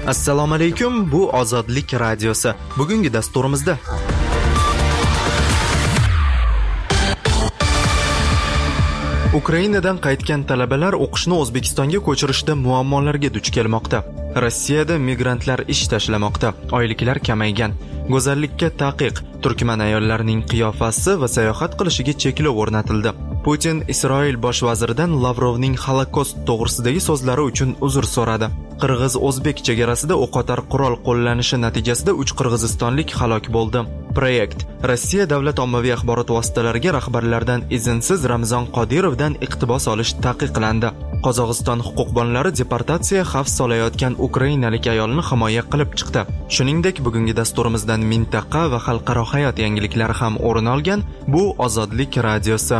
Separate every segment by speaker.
Speaker 1: Assalomu alaykum, bu Ozodlik radiosi. Bugungi dasturimizda Ukrainadan qaytgan talabalar o'qishni O'zbekistonga ko'chirishda muammolarga duch kelmoqda. Rossiyada migrantlar ish tashlamoqda, oyliklar kamaygan, go'zallikka taqiq, turkman ayollarining qiyofasi va sayohat qilishiga cheklov o'rnatildi. Putin Isroil bosh vaziridan Lavrovning Holokost to'g'risidagi so'zlari uchun uzr so'radi. Qirg'iz-o'zbek chegarasida o'qotar qurol qo'llanishi natijasida 3 qirg'izistonlik halok bo'ldi. Proyekt Rossiya davlat ommaviy axborot vositalariga rahbarlardan izinsiz Ramzan Qodirovdan iqtibos olish taqiqlandi. Qozog'iston huquqbonlari deportatsiya xavf solayotgan ukrainalik ayolni himoya qilib chiqdi. Shuningdek, bugungi dasturimizdan mintaqa va xalqaro hayot yangiliklari ham o'rin olgan. Bu Ozodlik radiosi.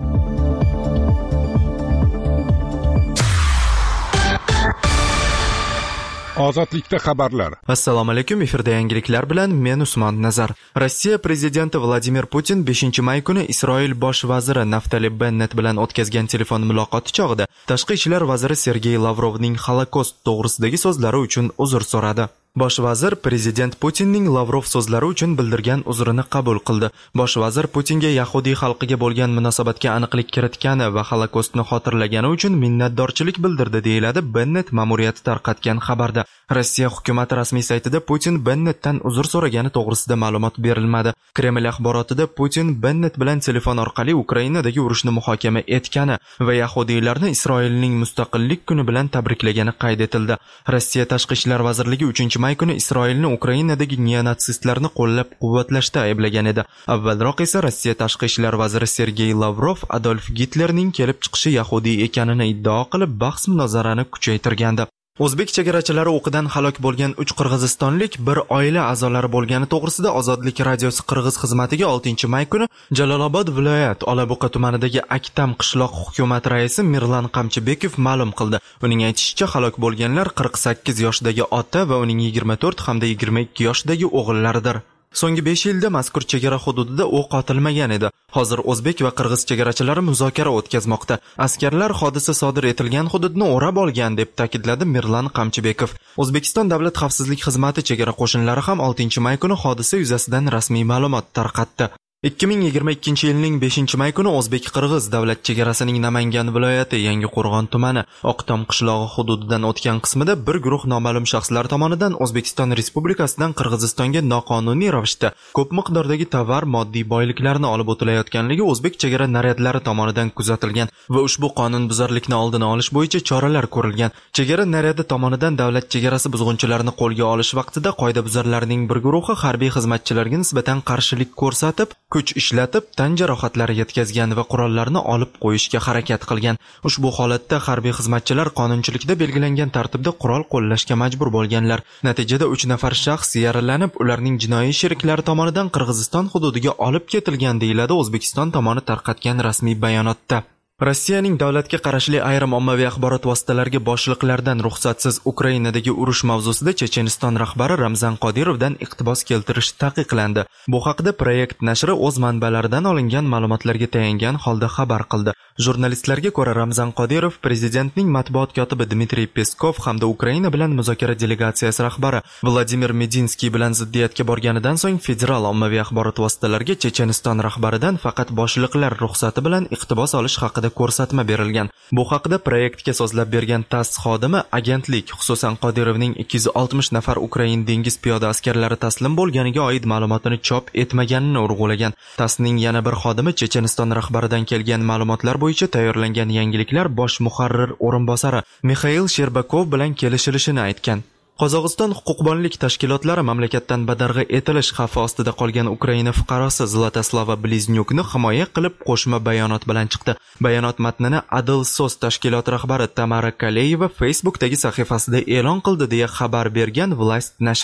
Speaker 2: Ozodlikda xabarlar.
Speaker 1: Assalomu alaykum, efirda yangiliklar bilan men Usmon Nazar. Rossiya prezidenti Vladimir Putin 5-may kuni Isroil bosh vaziri Naftali Bennett bilan o'tkazgan telefon muloqoti chog'ida tashqi ishlar vaziri Sergey Lavrovning Holokost to'g'risidagi so'zlari uchun uzr so'radi. Bosh vazir prezident Putinning Lavrov so'zlari uchun bildirgan uzrini qabul qildi. Bosh vazir Putinga yahudiy xalqiga bo'lgan munosabatga aniqlik kiritgani va Holokostni xotirlagani uchun minnatdorchilik bildirdi, deyiladi Bennett ma'muriyati tarqatgan xabarda. Rossiya hukumati rasmiy saytida Putin Bennettdan uzr so'ragani to'g'risida ma'lumot berilmadi. Kreml axborotida Putin Bennett bilan telefon orqali Ukrainadagi urushni muhokama etgani va yahudiylarni Isroilning mustaqillik kuni bilan tabriklagani qayd etildi. Rossiya tashqi ishlar vazirligi 3-may kuni Isroilni Ukrainadagi neonatsistlarni qo'llab-quvvatlashda ayblagan edi. Avvalroq esa Rossiya tashqi ishlar vaziri Sergey Lavrov Adolf Gitlerning kelib chiqishi yahudiy ekanini iddao qilib bahs-munozarani kuchaytirgandi. O'zbek chegarachilari o'qidan halok bo'lgan 3 qirg'izistonlik bir oila a'zolari bo'lgani to'g'risida Ozodlik radiosi Qirg'iz xizmatiga 6-may kuni Jalolobod viloyat Olabuqa tumanidagi Aktam qishloq hukumat raisi Mirlan Qamchibekov ma'lum qildi. Uning aytishicha, halok bo'lganlar 48 yoshdagi ota va uning 24 hamda 22 yoshdagi o'g'illaridir. So'nggi 5 yilda mazkur chegara hududida o'q otilmagan edi. Hozir o'zbek va qirg'iz chegarachilari muzokara o'tkazmoqda. Askarlar hodisa sodir etilgan hududni o'rab olgan, deb ta'kidladi Mirlan Qamchibekov. O'zbekiston Davlat xavfsizlik xizmati chegara qo'shinlari ham 6-may kuni hodisa yuzasidan rasmiy ma'lumot tarqatdi. 2022 yilning 5-may kuni O'zbek-Qirg'iz davlat chegarasining Namangan viloyati Yangiqo'rg'on tumani Oqtom qishlog'i hududidan o'tgan qismida bir guruh noma'lum shaxslar tomonidan O'zbekiston Respublikasidan Qirg'izistonga noqonuniy ravishda ko'p miqdordagi tovar, moddiy boyliklarni olib o'tilayotganligi o'zbek chegara naryadlari tomonidan kuzatilgan va ushbu qonunbuzarlikni oldini olish bo'yicha choralar ko'rilgan. Chegara naryadi tomonidan davlat chegarasi buzg'unchilarini qo'lga olish vaqtida qoidabuzarlarning bir guruhi harbiy xizmatchilarga nisbatan qarshilik ko'rsatib, kuch ishlatib, tan jarohatlari yetkazgan va qurollarni olib qo'yishga harakat qilgan. Ushbu holatda harbiy xizmatchilar qonunchilikda belgilangan tartibda qurol qo'llashga majbur bo'lganlar. Natijada 3 nafar shaxs yaralanib, ularning jinoiy sheriklari tomonidan Qirg'iziston hududiga olib ketilgan, deyiladi O'zbekiston tomoni tarqatgan rasmiy bayonotda. Rossiyaning davlatga qarashli ayrim ommaviy axborot vositalariga boshliqlardan ruxsatsiz Ukrainadagi urush mavzusida Checheniston rahbari Ramzan Qodirovdan iqtibos keltirish taqiqlandi. Bu haqda Proyekt nashri o'z manbalaridan olingan ma'lumotlarga tayangan holda xabar qildi. Jurnalistlarga ko'ra, Ramzan Qodirov prezidentning matbuot kotibi Dmitriy Peskov hamda Ukraina bilan muzokara delegatsiyasi rahbari Vladimir Medinskiy bilan ziddiyatga borganidan so'ng federal ommaviy axborot vositalariga Checheniston rahbaridan faqat boshliqlar ruxsati bilan iqtibos olish haqida ko'rsatma berilgan. Bu haqda proyektga so'zlab bergan TASS xodimi agentlik, xususan Qodirovning 260 nafar Ukrain dengiz piyoda askarlari taslim bo'lganiga oid ma'lumotini chop etmaganini urg'ulagan. TASSning yana bir xodimi Checheniston rahbaridan kelgan ma'lumotlar bo'yicha tayyorlangan yangiliklar bosh muharrir o'rinbosari Mikhail Sherbakov bilan kelishilishini aytgan. Qozog'iston huquqbonlik tashkilotlari mamlakatdan badarg'a etilish xavfi ostida qolgan Ukraina fuqarosi Zlatoslava Bliznyukni himoya qilib qo'shma bayonot bilan chiqdi. Bayonot matnini Adil So'z tashkilot rahbari Tamara Kaleyeva Facebookdagi sahifasida e'lon qildi, deya xabar bergan Vlast nashri.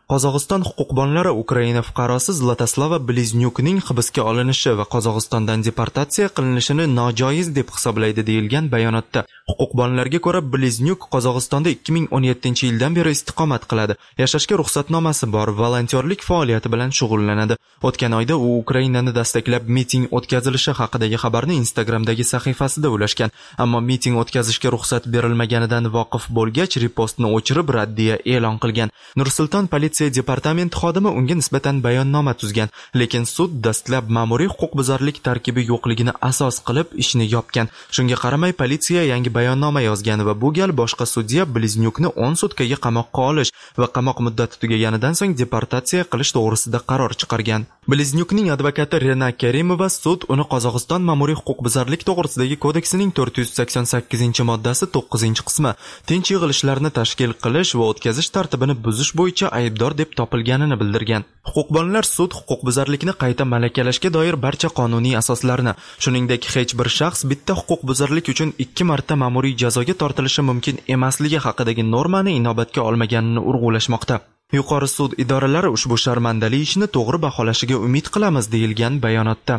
Speaker 1: Qozog'iston huquqbonlari Ukraina fuqarosi Zlatoslava Bliznyukning hibsga olinishi va Qozog'istondan deportatsiya qilinishini nojoiz deb hisoblaydi deyilgan bayonotda. Huquqbonlarga ko'ra, Bliznyuk Qozog'istonda 2017-yildan beri istiqomat qiladi. Yashashga ruxsatnomasi bor, volontyorlik faoliyati bilan shug'ullanadi. O'tgan oyda u Ukrainani dastaklab miting o'tkazilishi haqidagi xabarni Instagramdagi sahifasida ulashgan, ammo miting o'tkazishga ruxsat berilmaganidan voqif bo'lgach, repostni o'chirib raddiya e'lon qilgan. Nur-Sulton politsiya departamenti xodimi unga nisbatan bayonnoma tuzgan, lekin sud dastlab ma'muriy huquqbuzarlik tarkibi yo'qligini asos qilib ishni yopgan. Shunga qaramay politsiya yangi bayonnoma yozgan va bu gal boshqa sudya Bliznyukni 10 sutkaga qamoqqa olish va qamoq muddati tugaganidan so'ng deportatsiya qilish to'g'risida qaror chiqargan. Bliznyukning advokati Rena Karimova sud uni Qozog'iston ma'muriy huquqbuzarlik to'g'risidagi kodeksining 488-moddasi 9-qismi tinch yig'ilishlarni tashkil qilish va o'tkazish tartibini buzish bo'yicha aybdor deb topilganini bildirgan. Huquqbonlar sud huquqbuzarlikni qayta malakalashga doir barcha qonuniy asoslarni, shuningdek hech bir shaxs bitta huquqbuzarlik uchun 2 marta ma'muriy jazoga tortilishi mumkin emasligi haqidagi normani inobatga olmaganini urg'ulashmoqda. Yuqori sud idoralari ushbu sharmandali ishni to'g'ri baholashiga umid qilamiz deyilgan bayonotda.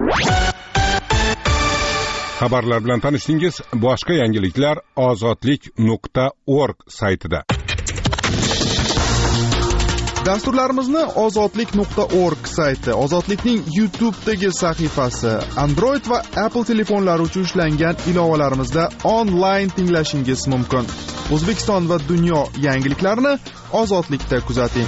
Speaker 2: Xabarlar bilan tanishdingiz. Boshqa yangiliklar ozodlik.org saytida.
Speaker 3: Dasturlarimizni ozodlik.org sayti, Ozodlikning YouTube'dagi sahifasi, Android va Apple telefonlari uchun ishlangan ilovalarimizda onlayn tinglashingiz mumkin. O'zbekiston va dunyo yangiliklarini Ozodlikda kuzating.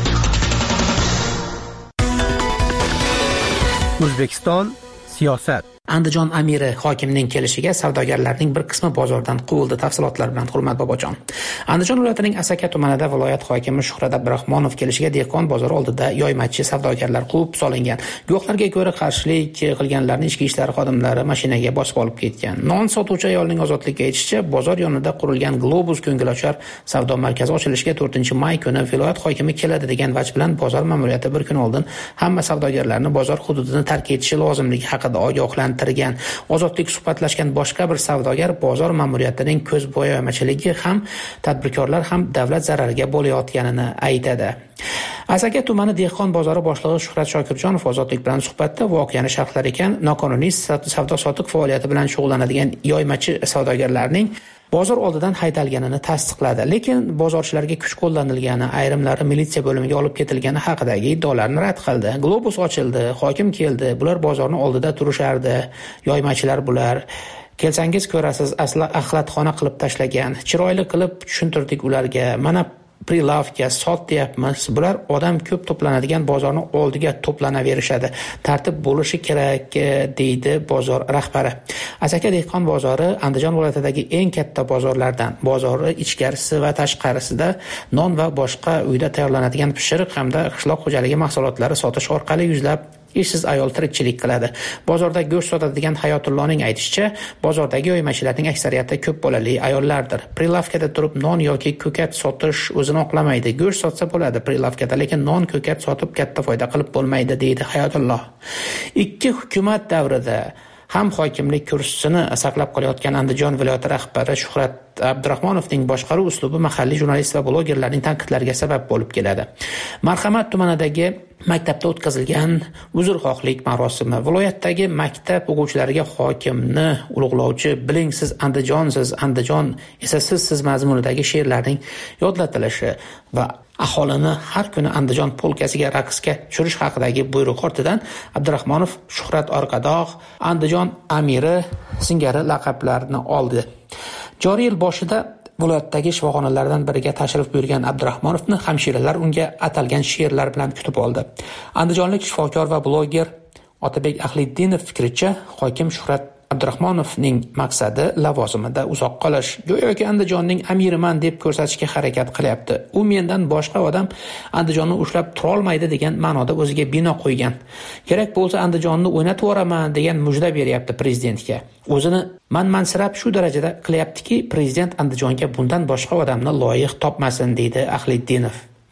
Speaker 4: O'zbekiston siyosat.
Speaker 5: Andijon amiri hokimning kelishiga savdogarlarning bir qismi bozordan quvildi. Tafsilotlar bilan Hurmat Bobojon. Andijon viloyatining Asaka tumanida viloyat hokimi Shuhrat Abdurahmonov kelishiga dehqon bozori oldida yoymachi savdogarlar quvib solingan. Guvohlarga ko'ra qarshilik qilganlarning ichki ishlar xodimlari mashinaga bosib olib ketgan. Non sotuvchi ayolning ozodlikka aytishicha, bozor yonida qurilgan Globus ko'ngilochar savdo markazi ochilishiga 4-may kuni viloyat hokimi keladi degan vaj bilan bozor ma'muriyati bir kun oldin hamma savdogarlarni bozor hududini tark etishi lozimligi haqida ogohlantirgan. Ozodlik suhbatlashgan boshqa bir savdogar bozor ma'muriyatining ko'zbo'yamachiligi ham tadbirkorlar ham davlat zarariga bo'layotganini aytadi. Asaka tumani dehqon bozori boshlig'i Shuhrat Shokirjonov Ozodlik bilan suhbatda voqeani sharhlar ekan, noqonuniy savdo-sotiq faoliyati bilan shug'ullanadigan yoymachi savdogarlarning bozor oldidan haydalganini tasdiqladi, lekin bozorchilarga kuch qo'llanilgani, ayrimlari militsiya bo'limiga olib ketilgani haqidagi iddaolarni rad qildi. Globus ochildi, hokim keldi, bular bozorning oldida turishardi, yoymachilar bular. Kelsangiz ko'rasiz, asla axlatxona qilib tashlagan. Chiroyli qilib tushuntirdik ularga. Mana prilavka sot deyapmiz. Bular odam ko'p to'planadigan bozorning oldiga to'planaverishadi. Tartib bo'lishi kerak, deydi bozor rahbari. Asaka dehqon bozori Andijon viloyatidagi eng katta bozorlardan. Bozori ichkarisi va tashqarisida non va boshqa uyda tayyorlanadigan pishiriq hamda qishloq xo'jaligi mahsulotlari sotish orqali yuzlab ishsiz ayol tirikchilik qiladi. Bozorda go'sht sotadigan Hayotullohning aytishicha, bozordagi yoymachilarning aksariyati ko'p bolali ayollardir. Prilavkada turib non yoki ko'kat sotish o'zini oqlamaydi. Go'sht sotsa bo'ladi prilavkada, lekin non, ko'kat sotib katta foyda qilib bo'lmaydi, deydi Hayotulloh. Ikki hukumat davrida ham hokimlik kursisini saqlab qolayotgan Andijon viloyati rahbari Shuhrat Abdurahmonovning boshqaruv uslubi mahalliy jurnalist va blogerlarning tanqidlariga sabab bo'lib keladi. Marhamat tumanidagi maktabda o'tkazilgan uzrxohlik marosimi, viloyatdagi maktab o'quvchilariga hokimni ulug'lovchi "Biling siz Andijonsiz, Andijon esa siz" mazmunidagi she'rlarning yodlatilishi va aholini har kuni Andijon polkasiga raqsga tushirish haqidagi buyruq ortidan Abdurahmonov Shuhrat Orqadoq Andijon amiri singari laqablarni oldi. Joriy yil boshida viloyatdagi shifoxonalardan biriga tashrif buyurgan Abdurahmonovni hamshiralar unga atalgan she'rlar bilan kutib oldi. Andijonlik shifokor va bloger Otabek Ahliddinov fikricha, hokim Shuhrat Abdurahmonovning maqsadi lavozimida uzoq qolish. Go'yoki Andijonning amiriman deb ko'rsatishga harakat qilyapti. U mendan boshqa odam Andijonni ushlab tura olmaydi degan ma'noda o'ziga bino qo'ygan. Kerak bo'lsa Andijonni o'ynatib yuboraman degan mujda beryapti prezidentga. O'zini manmansirab shu darajada qilyaptiki, prezident Andijonga bundan boshqa odamni loyiq topmasin, deydi Ahliddinov.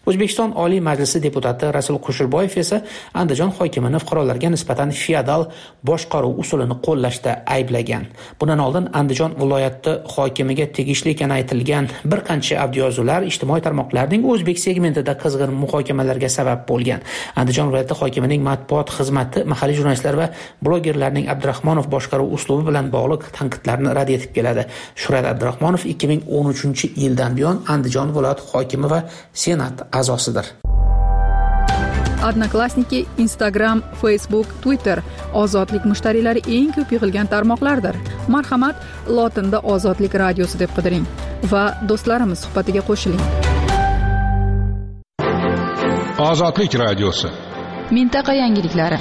Speaker 5: O'zbekiston Oliy Majlisi deputati Rasul Qushurboyev esa Andijon hokimini fuqarolarga nisbatan feodal boshqaruv usulini qo'llashda ayblagan. Bundan oldin Andijon viloyati hokimiga tegishli ekani aytilgan bir qancha audioyozuvlar ijtimoiy tarmoqlarning o'zbek segmentida qizg'in muhokamalarga sabab bo'lgan. Andijon viloyati hokimining matbuot xizmati mahalliy jurnalistlar va blogerlarning Abdurahmonov boshqaruv uslubi bilan bog'liq tanqidlarni rad etib keladi. Shuhrat Abdurahmonov 2013-yildan buyon Andijon viloyati hokimi va senat a'zosidir.
Speaker 6: Odnoklassniki, Instagram, Facebook, Twitter ozodlik mushtariylari eng ko'p yig'ilgan tarmoqlardir. Marhamat, lotinda Ozodlik radiosi deb qidiring va do'stlarimiz suhbatiga qo'shiling.
Speaker 2: Ozodlik radiosi.
Speaker 6: Mintaqa yangiliklari.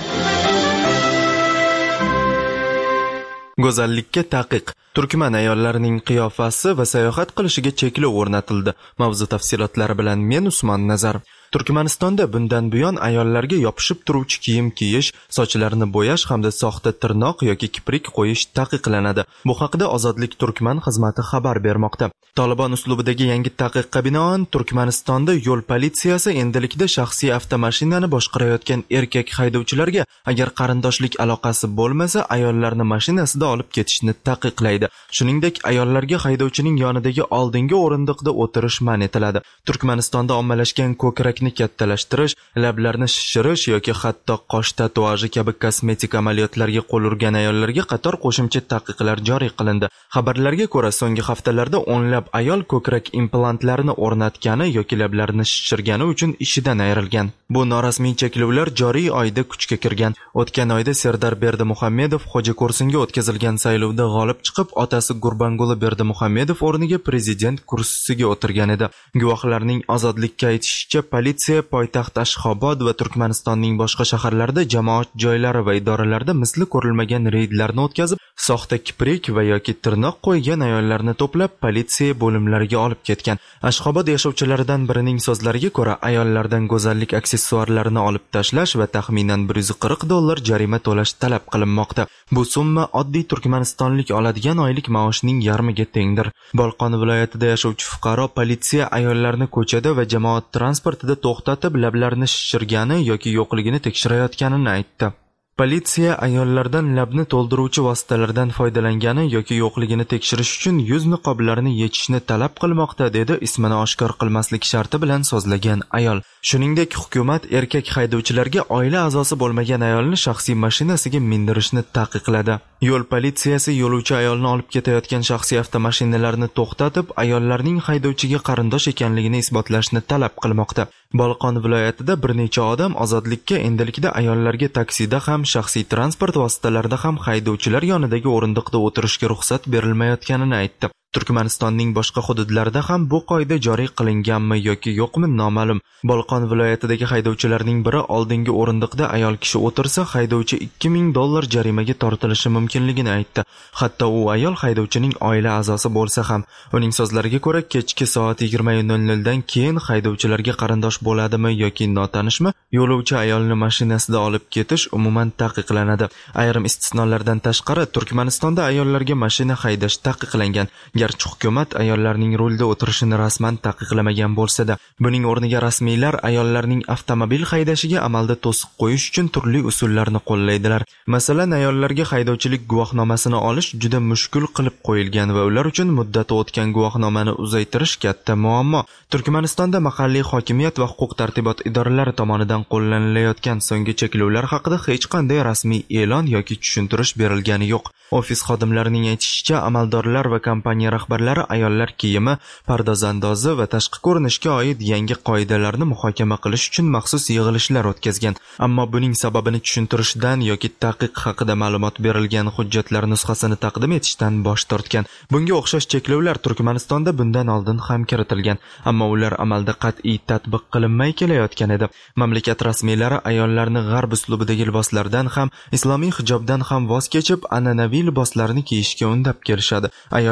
Speaker 1: Go'zallikka taqiq. Turkman ayollarining qiyofasi va sayohat qilishiga cheklov o'rnatildi. Mavzu tafsilotlari bilan men Usmon Nazar. Turkmanistonda bundan buyon ayollarga yopishib turuvchi kiyim kiyish, sochlarini bo'yash hamda soxta tirnoq yoki kiprik qo'yish taqiqlanadi. Bu haqida Ozodlik Turkman xizmati xabar bermoqda. Taliban uslubidagi yangi taqiqqa binoan Turkmanistonda yo'l politsiyasi endilikda shaxsiy avtomashinani boshqarayotgan erkak haydovchilarga agar qarindoshlik aloqasi bo'lmasa, ayollarni mashinasida olib ketishni taqiqlaydi. Shuningdek, ayollarga haydovchining yonidagi oldingi o'rindiqda o'tirish man etiladi. Turkmanistonda ommalashgan ko'krak kattalashtirish, lablarni shishirish yoki hatto qosh tatuaji kabi kosmetik amaliyotlarga qo'l urgan ayollarga qator qo'shimcha taqiqlar joriy qilindi. Xabarlarga ko'ra, so'nggi haftalarda o'nlab ayol ko'krak implantlarini o'rnatgani yoki lablarini shishirgani uchun ishidan ayrilgan. Bu norasmiy cheklovlar joriy oyda kuchga kirgan. O'tgan oyda Serdar Berdimuhamedov Xo'jako'rsinga o'tkazilgan saylovda g'olib chiqib, otasi Gurbanguli Berdimuhamedov o'rniga prezident kursisiga o'tirgan edi. Guvohlarning Ozodlikka aytishicha, politsiya poytaxt Ashxobod va Turkmanistonning boshqa shaharlarida jamoat joylari va idoralarda misli ko'rilmagan reydlarni o'tkazib, soxta kiprik va yoki tirnoq qo'ygan ayollarni to'plab politsiya bo'limlariga olib ketgan. Ashxobod yashovchilaridan birining so'zlariga ko'ra, ayollardan go'zallik aksessuarlarini olib tashlash va taxminan $140 jarima to'lash talab qilinmoqda. Bu summa oddiy turkmanistonlik oladigan oylik maoshning yarmiga tengdir. Bolqon viloyatida yashovchi fuqaro politsiya ayollarni ko'chada va jamoat transportida to'xtatib, lablarini shishirgani yoki yo'qligini tekshirayotganini aytdi. Politsiya ayollardan labni to'ldiruvchi vositalardan foydalangani yoki yo'qligini tekshirish uchun yuz niqoblarini yechishni talab qilmoqda, dedi ismini oshkor qilmaslik sharti bilan so'zlagan ayol. Shuningdek, hukumat erkak haydovchilarga oila a'zosi bo'lmagan ayolni shaxsiy mashinasiga mindirishni taqiqladi. Yo'l politsiyasi yo'lovchi ayolni olib ketayotgan shaxsiy avtomashinalarni to'xtatib, ayollarning haydovchiga qarindosh ekanligini isbotlashni talab qilmoqda. Bolqon viloyatida bir necha odam Ozodlikka endilikda ayollarga taksida ham, shaxsiy transport vositalarida ham haydovchilar yonidagi o'rindiqda o'tirishga ruxsat berilmayotganini aytdi. Turkmanistonning boshqa hududlarida ham bu qoida joriy qilinganmi yoki yo'qmi noma'lum. Bolqon viloyatidagi haydovchilarning biri oldingi o'rindiqda ayol kishi o'tirsa, haydovchi $2000 jarimaga tortilishi mumkinligini aytdi. Hatto u ayol haydovchining oila a'zosi bo'lsa ham. Uning so'zlariga ko'ra, kechki soat 20:00 dan keyin haydovchilarga qarindosh bo'ladimi yoki notanishmi, yo'lovchi ayolni mashinasida olib ketish umuman taqiqlanadi. Ayrim istisnolardan tashqari Turkmanistonda ayollarga mashina haydash taqiqlangan. Garchi hukumat ayollarning rulda o'tirishini rasman taqiqlamagan bo'lsa-da, buning o'rniga rasmiylar ayollarning avtomobil haydashiga amalda to'siq qo'yish uchun turli usullarni qo'llaydilar. Masalan, ayollarga haydovchilik guvohnomasini olish juda mushkul qilib qo'yilgan va ular uchun muddati o'tgan guvohnomani uzaytirish katta muammo. Turkmanistonda mahalliy hokimiyat va huquq-tartibot idoralari tomonidan qo'llanilayotgan so'nggi cheklovlar haqida hech qanday rasmiy e'lon yoki tushuntirish berilgani yo'q. Ofis xodimlarining aytishicha, amaldorlar va kompaniya rahbarlari ayollar kiyimi, pardozandozi va tashqi ko'rinishga oid yangi qoidalarni muhokama qilish uchun maxsus yig'ilishlar o'tkazgan. Ammo buning sababini tushuntirishdan yoki taqiq haqida ma'lumot berilgan hujjatlar nusxasini taqdim etishdan bosh tortgan. Bunga o'xshash cheklovlar Turkmanistonda bundan oldin ham kiritilgan, ammo ular amalda qat'iy tatbiq qilinmay kelayotgan edi. Mamlakat rasmiylari ayollarni g'arb uslubidagi liboslardan ham, islomiy hijobdan ham voz kechib, an'anaviy liboslarni kiyishga undab kelishadi. Ayollarning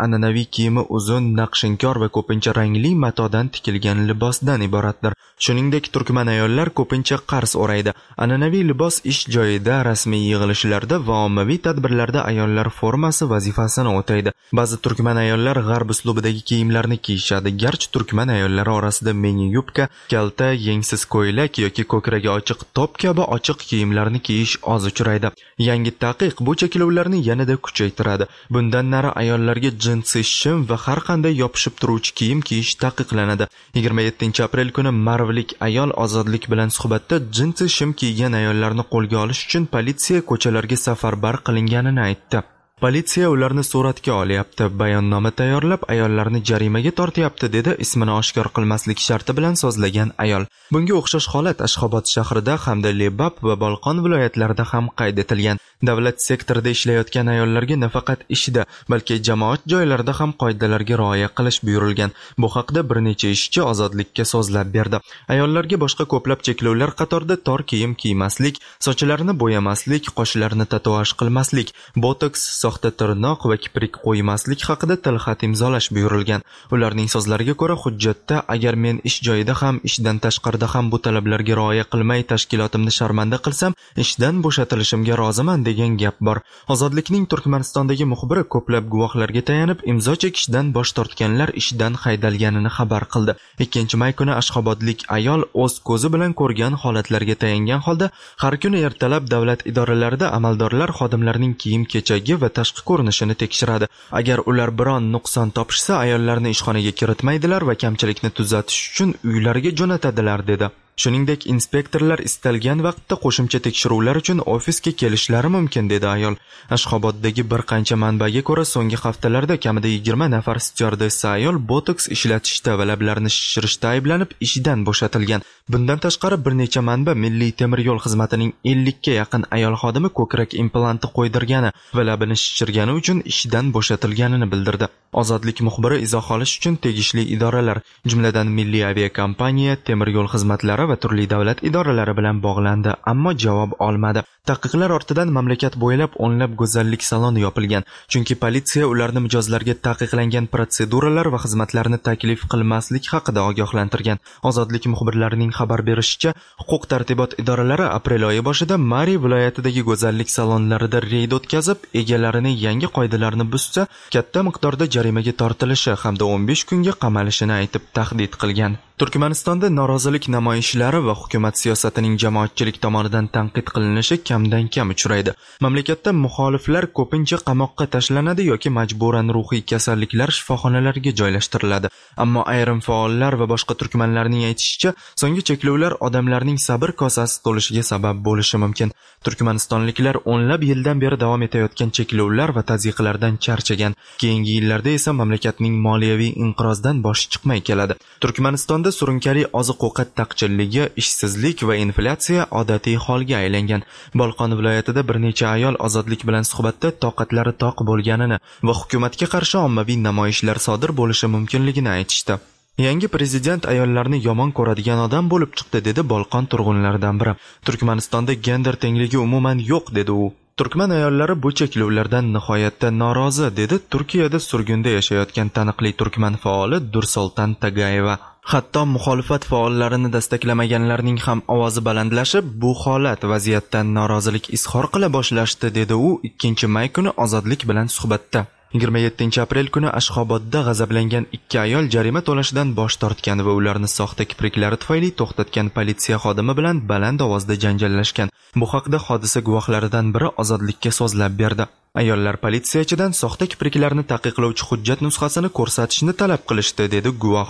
Speaker 1: an'anaviy kiyimi uzun, naqshinkor va ko'pincha rangli matodan tikilgan libosdan iboratdir. Shuningdek, turkman ayollar ko'pincha qars o'raydi. An'anaviy libos ish joyida, rasmiy yig'ilishlarda va ommaviy tadbirlarda ayollar formasi vazifasini o'taydi. Ba'zi turkman ayollar g'arb uslubidagi kiyimlarni kiyishadi. Garchi turkman ayollari orasida mini yubka, kalta, yengsiz ko'ylak yoki ko'kragi ochiq top kabi ochiq kiyimlarni kiyish oz uchraydi. Yangi taqiq bu cheklovlarni yanada kuchaytiradi. Bundan nari ayollarga jinsi shim va har qanday yopishib turuvchi kiyim kiyish taqiqlanadi. 27-aprel kuni marvlik ayol ozodlik bilan suhbatda jinsi shim kiygan ayollarni qo'lga olish uchun politsiya ko'chalarga safarbar qilinganini aytdi. Politsiya ularni suratga olyapti, bayonnoma tayyorlab ayollarni jarimaga tortyapti, dedi ismini oshkor qilmaslik sharti bilan so'zlagan ayol. Bunga o'xshash holat Ashxobod shahrida hamda Lebap va Bolqon viloyatlarida ham qayd etilgan. Davlat sektorida ishlayotgan ayollarga nafaqat ishda, balki jamoat joylarida ham qoidalarga rioya qilish buyurilgan. Bu haqda bir necha ishchi ozodlikka so'zlab berdi. Ayollarga boshqa ko'plab cheklovlar qatorida tor kiyim kiymaslik, sochlarini bo'yamaslik, qoshlarini tatuaj qilmaslik, botoks, soxta tirnoq va kiprik qo'ymaslik haqida tilxat imzolash buyurilgan. Ularning so'zlariga ko'ra, hujjatda agar men ish joyida ham, ishdan tashqarida ham bu talablarga rioya qilmay tashkilotimni sharmanda qilsam, ishdan bo'shatilishimga roziman degan gap bor. Ozodlikning Turkmanistondagi muxbiri ko'plab guvohlarga tayanib, imzo chekishdan bosh tortganlar ishdan haydalganini xabar qildi. 2-may kuni Ashxobodlik ayol o'z ko'zi bilan ko'rgan holatlarga tayangan holda har kuni ertalab davlat idoralarida amaldorlar xodimlarning kiyim-kechagi va tashqi ko'rinishini tekshiradi. Agar ular biron nuqson topishsa, ayollarni ishxonaga kiritmaydilar va kamchilikni tuzatish uchun uylariga jo'natadilar, dedi. Shuningdek, inspektorlar istalgan vaqtda qo'shimcha tekshiruvlar uchun ofisga kelishlari mumkin, dedi ayol. Ashxoboddagi bir qancha manbaga ko'ra, so'nggi haftalarda kamida 20 nafar styuardessa ayol botoks ishlatishda va lablarini shishirishda ayblanib ishdan bo'shatilgan. Bundan tashqari bir necha manba Milliy temir yo'l xizmatining 50 ga yaqin ayol xodimi ko'krak implanti qo'ydirgani va labini shishirgani uchun ishdan bo'shatilganini bildirdi. Ozodlik muxbiri izoh olish uchun tegishli idoralar, jumladan Milliy aviakompaniya, temir yo'l xizmatlari va turli davlat idoralari bilan bog'landi, ammo javob olmadi. Taqiqlar ortidan mamlakat bo'ylab o'nlab go'zallik saloni yopilgan, chunki politsiya ularni mijozlarga taqiqlangan protseduralar va xizmatlarni taklif qilmaslik haqida ogohlantirgan. Ozodlik muxbirlarining xabar berishicha, huquq-tartibot idoralari aprel oyi boshida Mari viloyatidagi go'zallik salonlarida reyd o'tkazib, egalarini yangi qoidalarni buzsa, katta miqdorda jarimaga tortilishi hamda 15 kunga qamalishini aytib tahdid qilgan. Turkmanistonda norozilik namoyishlari va hukumat siyosatining jamoatchilik tomonidan tanqid qilinishi kamdan kam uchraydi. Mamlakatda muxoliflar ko'pincha qamoqqa tashlanadi yoki majburan ruhiy kasalliklar shifoxonalariga joylashtiriladi. Ammo ayrim faollar va boshqa turkmanlarning aytishicha, so'nggi cheklovlar odamlarning sabr kosasi to'lishiga sabab bo'lishi mumkin. Turkmanistonliklar o'nlab yildan beri davom etayotgan cheklovlar va tazyiqlardan charchagan. Keyingi yillarda esa mamlakatning moliyaviy inqirozdan boshi chiqmay keladi. Turkmanistonda surunkali oziq-ovqat taqchilligi, ishsizlik va inflyatsiya odatiy holga aylangan. Bolqon viloyatida bir necha ayol ozodlik bilan suhbatda toqatlari toq bo'lganini va hukumatga qarshi ommaviy namoyishlar sodir bo'lishi mumkinligini aytishdi. Yangi prezident ayollarni yomon ko'radigan odam bo'lib chiqdi, dedi Bolqon turg'unlaridan biri. Turkmanistonda gender tengligi umuman yo'q, dedi u. Turkman ayollari bu cheklovlardan nihoyatda norozi, dedi Turkiyada surgunda yashayotgan taniqli turkman faoli Dursoltan Tagayeva. Hatto muxolifat faollarini dastaklamaganlarning ham ovozi balandlashib, bu holat vaziyatdan norozilik izhor qila boshlashdi, dedi u 2-may kuni ozodlik bilan suhbatda. 27-aprel kuni Ashxobodda g'azablangan 2 ayol jarima to'lashdan bosh tortgan va ularni soxta kipriklari tufayli to'xtatgan politsiya xodimi bilan baland ovozda janjallashgan. Bu haqda hodisa guvohlaridan biri ozodlikka so'zlab berdi. Ayollar politsiyachidan soxta kipriklarni taqiqlovchi hujjat nusxasini ko'rsatishni talab qilishdi, dedi guvoh.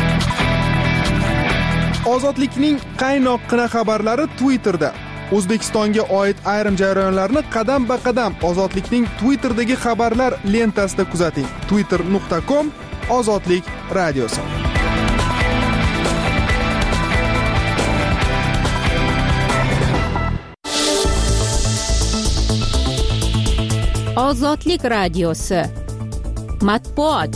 Speaker 3: Ozodlikning qaynoqqina xabarlari Twitterda. O'zbekistonga oid ayrim jarayonlarni qadam-ba-qadam Ozodlikning Twitterdagi xabarlar lentasida kuzating. twitter.com/ozodlik radiosi.
Speaker 7: Ozodlik radiosi. Matbuot.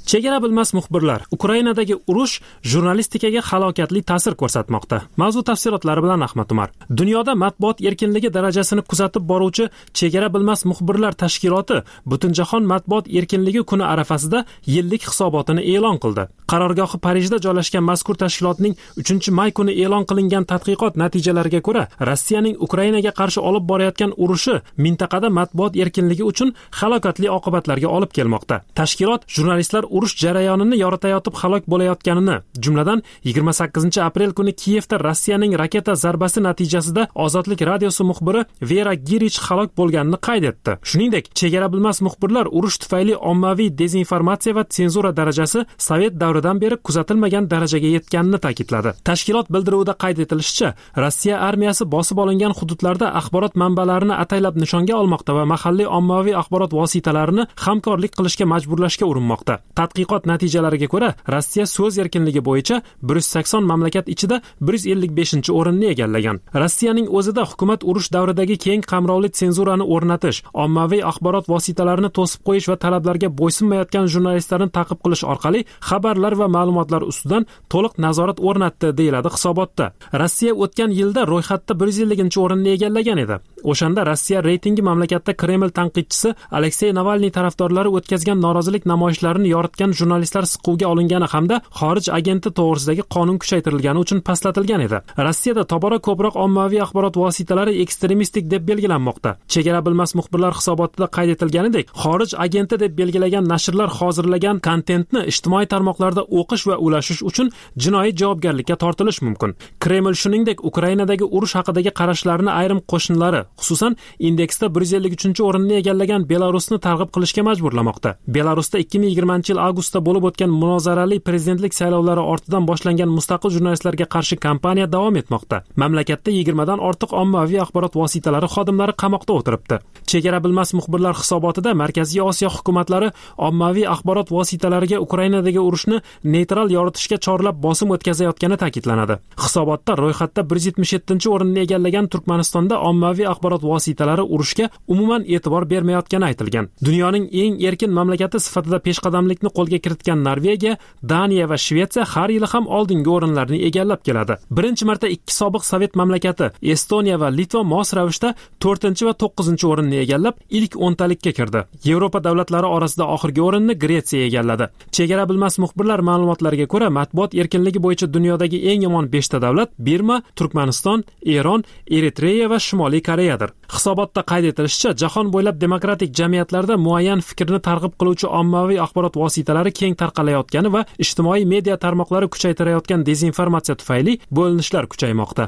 Speaker 8: Chegara bilmas muxbirlar. Ukrainadagi urush jurnalistikaga halokatli ta'sir ko'rsatmoqda. Mavzu tafsilotlari bilan Ahmad Umar. Dunyoda matbuot erkinligi darajasini kuzatib boruvchi Chegara bilmas muxbirlar tashkiloti Butunjahon matbuot erkinligi kuni arafasida yillik hisobotini e'lon qildi. Qarorgohi Parijda joylashgan mazkur tashkilotning 3-may kuni e'lon qilingan tadqiqot natijalariga ko'ra, Rossiyaning Ukrainaga qarshi olib borayotgan urushi mintaqada matbuot erkinligi uchun halokatli oqibatlarga olib kelmoqda. Tashkilot jurnalistlar urush jarayonini yoritayotib halok bo'layotganini, jumladan 28-aprel kuni Kiyevda Rossiyaning raketa zarbasi natijasida Ozodlik radiosi muxbiri Vera Girich halok bo'lganini qayd etdi. Shuningdek, chegara bilmas muxbirlar urush tufayli ommaviy dezinformatsiya va senzura darajasi Sovet davridan beri kuzatilmagan darajaga yetganini ta'kidladi. Tashkilot bildiruvida qayd etilishicha, Rossiya armiyasi bosib olingan hududlarda axborot manbalarini ataylab nishonga olmoqda va mahalliy ommaviy axborot vositalarini hamkorlik qilishga majburlashga urinmoqda. Tadqiqot natijalariga ko'ra, Rossiya so'z erkinligi bo'yicha 180 mamlakat ichida 155-o'rinni egallagan. Rossiyaning o'zida hukumat urush davridagi keng qamrovli senzurani o'rnatish, ommaviy axborot vositalarini to'sib qo'yish va talablarga bo'ysunmayotgan jurnalistlarni ta'qib qilish orqali xabarlar va ma'lumotlar ustidan to'liq nazorat o'rnatdi, deyiladi hisobotda. Rossiya o'tgan yilda ro'yxatda 150-o'rinni egallagan edi. O'shanda Rossiya reytingi mamlakatda Kreml tanqidchisi Aleksey Navalniy tarafdorlari o'tkazgan norozilik namoyishlarini yoritgan jurnalistlar siquvga olingani hamda xorij agenti to'g'risidagi qonun kuchaytirilgani uchun pastlatilgan edi. Rossiyada tobora ko'proq ommaviy axborot vositalari ekstremistik deb belgilanmoqda. Chegara bilmas muxbirlar hisobotida qayd etilganidek, xorij agenti deb belgilagan nashrlar hozirlagan kontentni ijtimoiy tarmoqlarda o'qish va ulashish uchun jinoiy javobgarlikka tortilish mumkin. Kreml shuningdek Ukrainadagi urush haqidagi qarashlarini ayrim qo'shinlari, xususan indeksda 153-o'rinni egallagan Belarusni targ'ib qilishga majburlamoqda. Belarusda 2020-yil avgustda bo'lib o'tgan munozarali prezidentlik saylovlari ortidan boshlangan mustaqil jurnalistlarga qarshi kampaniya davom etmoqda. Mamlakatda 20 dan ortiq ommaviy axborot vositalari xodimlari qamoqda o'tiribdi. Chegara bilmas muxbirlar hisobotida Markaziy Osiyo hukumatlari ommaviy axborot vositalariga Ukrainadagi urushni neytral yoritishga chorlab bosim o'tkazayotgani ta'kidlanadi. Hisobotda ro'yxatda 177-o'rinni egallagan Turkmanistonda ommaviy axborot vositalari urushga umuman e'tibor bermayotgani aytilgan. Dunyoning eng erkin mamlakati sifatida peshqadamlikni qo'lga kiritgan Norvegiya, Daniya va Shvetsiya har yili ham oldingi o'rinlarni egallab keladi. Birinchi marta ikki sobiq Sovet mamlakati Estoniya va Litva mos ravishda 4 va 9-o'rinni egallab, ilk 10talikka kirdi. Yevropa davlatlari orasida oxirgi o'rinni Gretsiya egalladi. Chegara bilmas muxbirlar ma'lumotlariga ko'ra, matbuot erkinligi bo'yicha dunyodagi eng yomon 5 ta davlat Birma, Turkmaniston, Eron, Eritreya va Shimoliy Koreyadir. Hisobotda qayd etilishicha, jahon bo'ylab demokratik jamiyatlarda muayyan fikrni targ'ib qiluvchi ommaviy axborot vositalari keng tarqalayotgani va ijtimoiy media tarmoqlari kuchaytirayotgan dezinformatsiya tufayli bo'linishlar kuchaymoqda.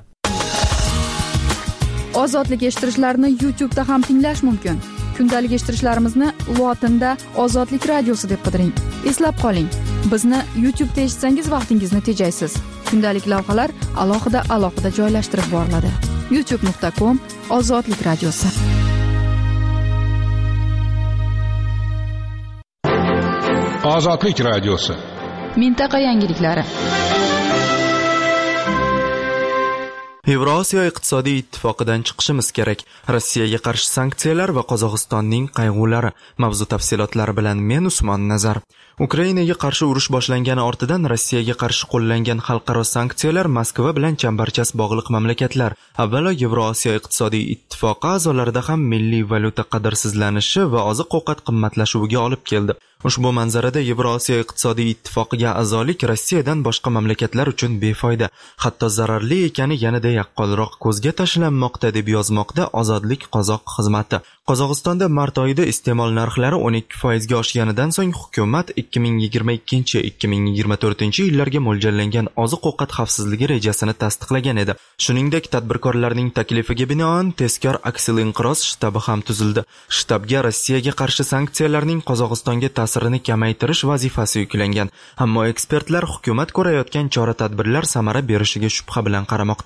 Speaker 6: Ozodlik eshittirishlarni YouTube'da ham tinglash mumkin. Kundalik eshittirishlarimizni lotinda Ozodlik radiosi deb qidiring. Eslab qoling, bizni YouTube'da eshitsangiz vaqtingizni tejaysiz. Kundalik lavhalar alohida joylashtirib boriladi. youtube.com/Ozodlik radiosi.
Speaker 2: Ozodlik radiosi.
Speaker 6: Mintaqa yangiliklari.
Speaker 1: Yevrosiyo iqtisodiy ittifoqidan chiqishimiz kerak. Rossiyaga qarshi sanksiyalar va Qozog'istonning qayg'ulari. Mavzu tafsilotlari bilan men Usmon Nazar. Ukrainaga qarshi urush boshlangani ortidan Rossiyaga qarshi qo'llangan xalqaro sanksiyalar Moskva bilan chambarchas bog'liq mamlakatlar, avvalo Yevrosiyo iqtisodiy ittifoqi a'zolarida ham milliy valyuta qadrsizlanishi va oziq-ovqat qimmatlashuviga olib keldi. Ushbu manzarada Yevrosiyo iqtisodiy ittifoqiga a'zolik Rossiyadan boshqa mamlakatlar uchun befoyda, hatto zararli ekani yanada yaqqolroq ko'zga tashlanmoqda, deb yozmoqda Ozodlik Qozoq xizmati. Qozog'istonda mart oyida iste'mol narxlari 12% ga oshganidan so'ng hukumat 2022-2024 yillarga mo'ljallangan oziq-ovqat xavfsizligi rejasini tasdiqlagan edi. Shuningdek, tadbirkorlarning taklifiga binoan tezkor aksil-inqiroz shtabi ham tuzildi. Shtabga Rossiyaga qarshi sanksiyalarning Qozog'istonga ta'sirini kamaytirish vazifasi yuklangan. Ammo ekspertlar hukumat ko'rayotgan chora-tadbirlar samara berishiga shubha bilan qaramoqdalar.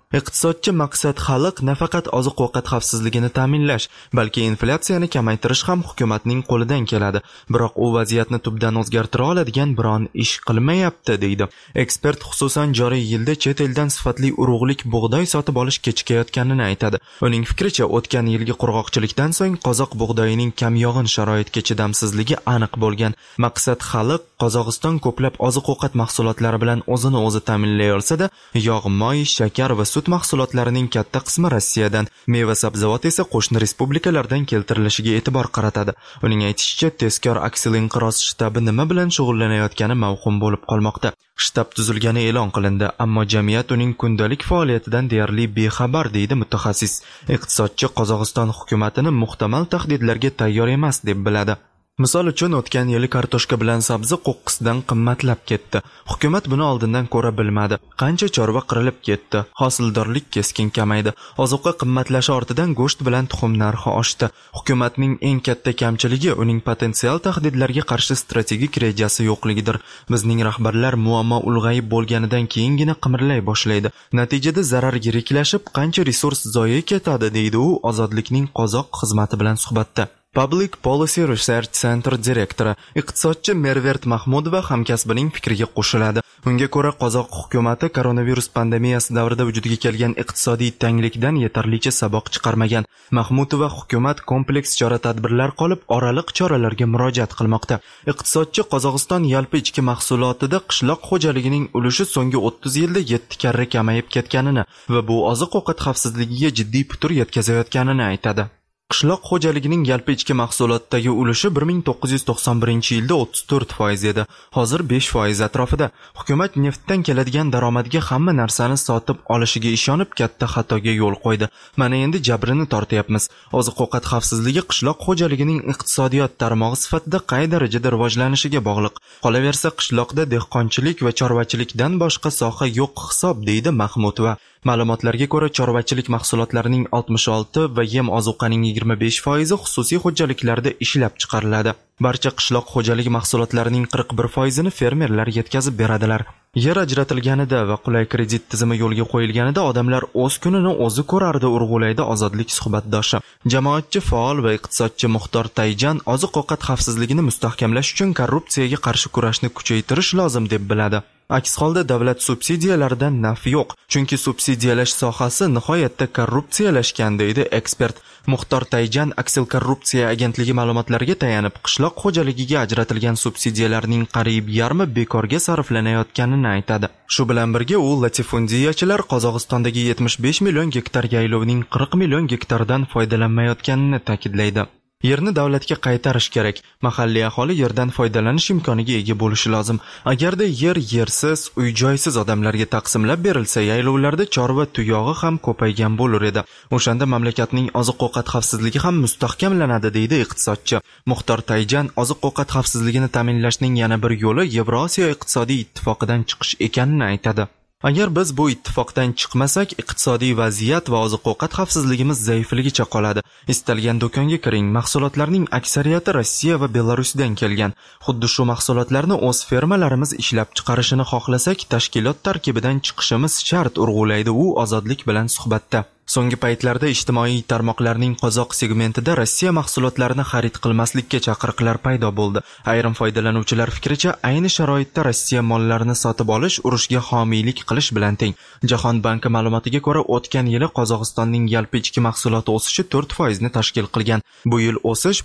Speaker 1: Iqtisodchi maqsad xalq nafaqat oziq-ovqat xavfsizligini ta'minlash, balki inflyatsiyani kamaytirish ham hukumatning qo'lidan keladi. Biroq u vaziyatni tubdan o'zgartira oladigan biron ish qilmayapti, deydi. Ekspert xususan joriy yilda chet eldan sifatli urug'lik bug'doy sotib olish kechikayotganini aytadi. Uning fikricha, o'tgan yilgi qurg'oqchilikdan so'ng qozoq bug'doyining kamyog'in sharoitga chidamsizligi aniq bo'lgan. Maqsad xalq Qozog'iston ko'plab oziq-ovqat mahsulotlari bilan o'zini o'zi ta'minlay olsa-da, yog', moy, shakar va sut mahsulotlarining katta qismi Rossiyadan, meva-sabzavot esa qo'shni respublikalardan keltirilishiga e'tibor qaratadi. Uning aytishicha, tezkor aksil inqiroz shtabi nima bilan shug'ullanayotgani mavhum bo'lib qolmoqda. Shtab tuzilgani e'lon qilindi, ammo jamiyat uning kundalik faoliyatidan deyarli bexabar, deydi mutaxassis. Iqtisodchi Qozog'iston hukumatini muhtamal tahdidlarga tayyor emas deb biladi. Misol uchun, o'tgan yili kartoshka bilan sabzi qo'qqisidan qimmatlab ketdi. Hukumat buni oldindan ko'ra bilmadi. Qancha chorva qirilib ketdi. Hosildorlik keskin kamaydi. Ozuqa qimmatlashi ortidan go'sht bilan tuxum narxi oshdi. Hukumatning eng katta kamchiligi uning potensial tahdidlarga qarshi strategik rejasi yo'qligidir. Bizning rahbarlar muammo ulg'ayib bo'lganidan keyingina qimirlay boshlaydi. Natijada zarar yiriklashib, qancha resurs zoye ketadi, deydi u Ozodlikning qozoq xizmati bilan suhbatda. Public Policy Research Center direktori, iqtisodchi Mervert Mahmudova hamkasbining fikriga qo'shiladi. Unga ko'ra, qozoq hukumati koronavirus pandemiyasi davrida vujudga kelgan iqtisodiy tanglikdan yetarlicha saboq chiqarmagan. Mahmudova hukumat kompleks chora-tadbirlar qolib, oraliq choralarga murojaat qilmoqda. Iqtisodchi Qozog'iston yalpi ichki mahsulotida qishloq xo'jaligining ulushi so'nggi 30 yilda 7 karra kamayib ketganini va bu oziq-ovqat xavfsizligiga jiddiy putur yetkazayotganini aytadi. Qishloq xo'jaligining yalpi ichki mahsulotdagi ulushi 1991-yilda 34% edi. Hozir 5% atrofida. Hukumat neftdan keladigan daromadga hamma narsani sotib olishiga ishonib katta xatoga yo'l qo'ydi. Mana endi jabrini tortyapmiz. Oziq-ovqat xavfsizligi qishloq xo'jaligining iqtisodiyot tarmog'i sifatida qay darajada rivojlanishiga bog'liq. Qolaversa, qishloqda dehqonchilik va chorvachilikdan boshqa soha yo'q hisob, deydi Mahmudova. Ma'lumotlarga ko'ra, chorvachilik mahsulotlarining 66 va yem ozuqaning 25% xususiy xo'jaliklarda ishlab chiqariladi. Barcha qishloq xo'jaligi mahsulotlarining 41%ni fermerlar yetkazib beradilar. Yer ajratilganida va qulay kredit tizimi yo'lga qo'yilganida odamlar o'z kunini o'zi ko'rardi, urg'ulaydi Ozodlik suhbatdoshi. Jamoatchi faol va iqtisodchi Muxtor Tayjan oziq-ovqat xavfsizligini mustahkamlash uchun korrupsiyaga qarshi kurashni kuchaytirish lozim deb biladi. Aks holda davlat subsidiyalaridan naf yo'q, chunki subsidiyalash sohasi nihoyatda korrupsiyalashgan, deydi ekspert. Muxtor Tayjan Aksil korrupsiya agentligi ma'lumotlariga tayanib, qishloq xo'jaligiga ajratilgan subsidiyalarning qariyb yarmi bekorga sarflanayotganini aytadi. Shu bilan birga u latifundiyachilar Qozog'istondagi 75 million gektar yaylovning 40 million gektaridan foydalanmayotganini ta'kidlaydi. Yerni davlatga qaytarish kerak. Mahalliy aholi yerdan foydalanish imkoniga ega bo'lishi lozim. Agarda yer yersiz, uy-joysiz odamlarga taqsimlab berilsa, yaylovlarda chorva tuyog'i ham ko'paygan bo'lar edi. O'shanda mamlakatning oziq-ovqat xavfsizligi ham mustahkamlanadi, deydi iqtisodchi. Muxtor Tayjan oziq-ovqat xavfsizligini ta'minlashning yana bir yo'li Yevrosiyo iqtisodiy ittifoqidan chiqish ekanini aytadi. Agar biz bu ittifoqdan chiqmasak, iqtisodiy vaziyat va oziq-ovqat xavfsizligimiz zaifligicha qoladi. Istalgan do'konga kiring, mahsulotlarning aksariyati Rossiya va Belarusdan kelgan. Xuddi shu mahsulotlarni o'z fermalarimiz ishlab chiqarishini xohlasak, tashkilot tarkibidan chiqishimiz shart, urg'ulaydi u Ozodlik bilan suhbatda. So'nggi paytlarda ijtimoiy tarmoqlarning qozoq segmentida Rossiya mahsulotlarini xarid qilmaslikka chaqiriqlar paydo bo'ldi. Ayrim foydalanuvchilar fikricha, ayni sharoitda Rossiya mollarini sotib olish urushga homiylik qilish bilan teng. Jahon banki ma'lumotiga ko'ra, o'tgan yili Qozog'istonning yalpi ichki mahsuloti o'sishi 4% ni tashkil qilgan. Bu yil o'sish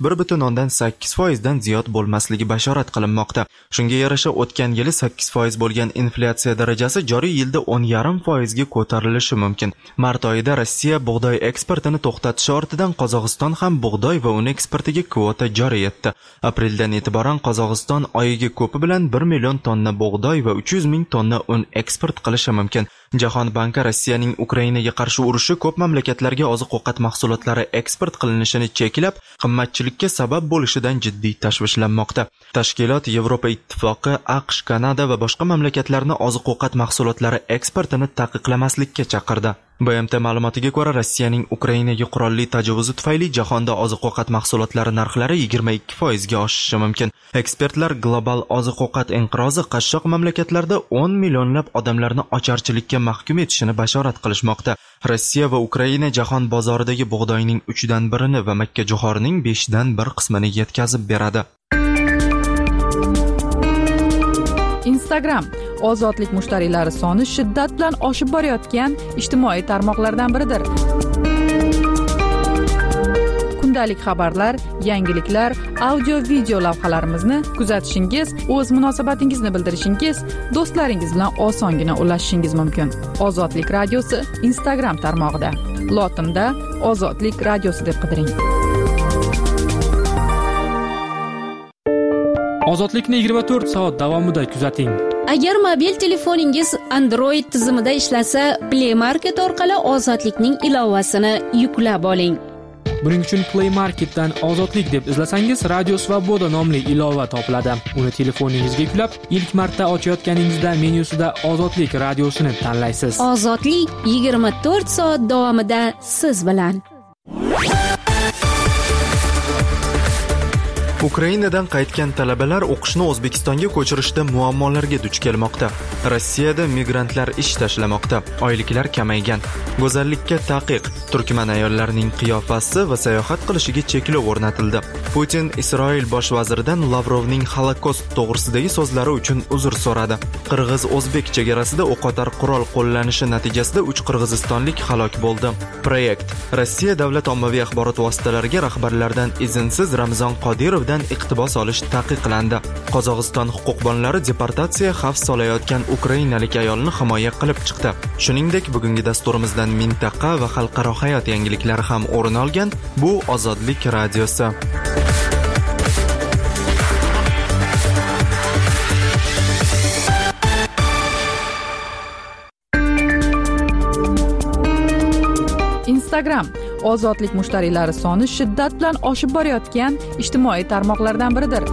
Speaker 1: 1.8% dan ziyod bo'lmasligi bashorat qilinmoqda. Shunga yarasha o'tgan yili 8% bo'lgan inflyatsiya darajasi joriy yilda 10.5% ga ko'tarilishi mumkin. Mart oyida Rossiya bug'doy eksportini to'xtatishi ortidan Qozog'iston ham bug'doy va un eksportiga kvota joriy etdi. Apreldan e'tiboran Qozog'iston oyiga ko'pi bilan 1 million tonna bug'doy va 300 ming tonna un eksport qilishi mumkin. Jahon banki Rossiyaning Ukrainaga qarshi urushi ko'p mamlakatlarga oziq-ovqat mahsulotlari eksport qilinishini cheklab, qimmatchilikka sabab bo'lishidan jiddiy tashvishlanmoqda. Tashkilot Yevropa Ittifoqi, AQSh, Kanada va boshqa mamlakatlarni oziq-ovqat mahsulotlari eksportini taqiqlamaslikka chaqirdi. BMT ma'lumotiga ko'ra, Rossiyaning Ukrainaga qurolli tajovuzi tufayli jahonda oziq-ovqat mahsulotlari narxlari 22% ga oshishi mumkin. Ekspertlar global oziq-ovqat inqirozi qashshoq mamlakatlarda 10 millionlab odamlarni ocharchilikka mahkum etishini bashorat qilishmoqda. Rossiya va Ukraina jahon bozoridagi bug'doyning 1/3 va Makka jo'xorining 1/5 qismini yetkazib beradi.
Speaker 6: Instagram ozodlik mushtariylari soni shiddat bilan oshib borayotgan ijtimoiy tarmoqlardan biridir. Kundalik xabarlar, yangiliklar, audio-video lavhalarimizni kuzatishingiz, o'z munosabatingizni bildirishingiz, do'stlaringiz bilan osongina ulashishingiz mumkin. Ozodlik radiosi Instagram tarmog'ida. Lotinda Ozodlik radiosi deb qidiring.
Speaker 8: Ozodlikni 24 soat davomida kuzating.
Speaker 7: Agar mobil telefoningiz Android tizimida ishlasa, Play Market orqali Ozodlikning ilovasini yuklab oling.
Speaker 8: Buning uchun Play Marketdan Ozodlik deb izlasangiz, Radio Svoboda nomli ilova topiladi. Uni telefoningizga yuklab, ilk marta ochayotganingizda menyusida Ozodlik radiosini tanlaysiz.
Speaker 7: Ozodlik 24 soat davomida siz bilan.
Speaker 1: Ukrainadan qaytgan talabalar o'qishni O'zbekistonga ko'chirishda muammolarga duch kelmoqda. Rossiyada migrantlar ish tashlamoqda, oyliklar kamaygan, go'zallikka taqiq, turkman ayollarining qiyofasi va sayohat qilishiga cheklov o'rnatildi. Putin Isroil bosh vaziridan Lavrovning Holokost to'g'risidagi so'zlari uchun uzr so'radi. Qirg'iz-o'zbek chegarasida o'qotar qurol qo'llanishi natijasida 3 qirg'izistonlik halok bo'ldi. Proyekt Rossiya davlat ommaviy axborot vositalariga rahbarlardan izinsiz Ramzon Qodirovdan iqtibos olish taqiqlandi. Qozog'iston huquqbonlari deportatsiya xavf solayotgan ukrainalik ayolni himoya qilib chiqdi. Shuningdek, bugungi dasturimizdan mintaqa va xalqaro hayot yangiliklari ham o'rin olgan. Bu Ozodlik radiosi.
Speaker 6: Instagram ozodlik mushtariylari soni shiddat bilan oshib borayotgan ijtimoiy tarmoqlardan biridir.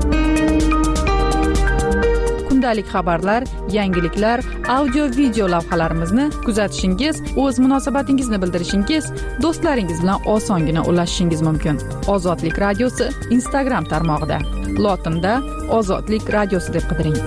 Speaker 6: Kundalik xabarlar, yangiliklar, audio-video lavhalarimizni kuzatishingiz, o'z munosabatingizni bildirishingiz, do'stlaringiz bilan osongina ulashishingiz mumkin. Ozodlik radiosi Instagram tarmog'ida. Lotinda Ozodlik radiosi deb qidiring.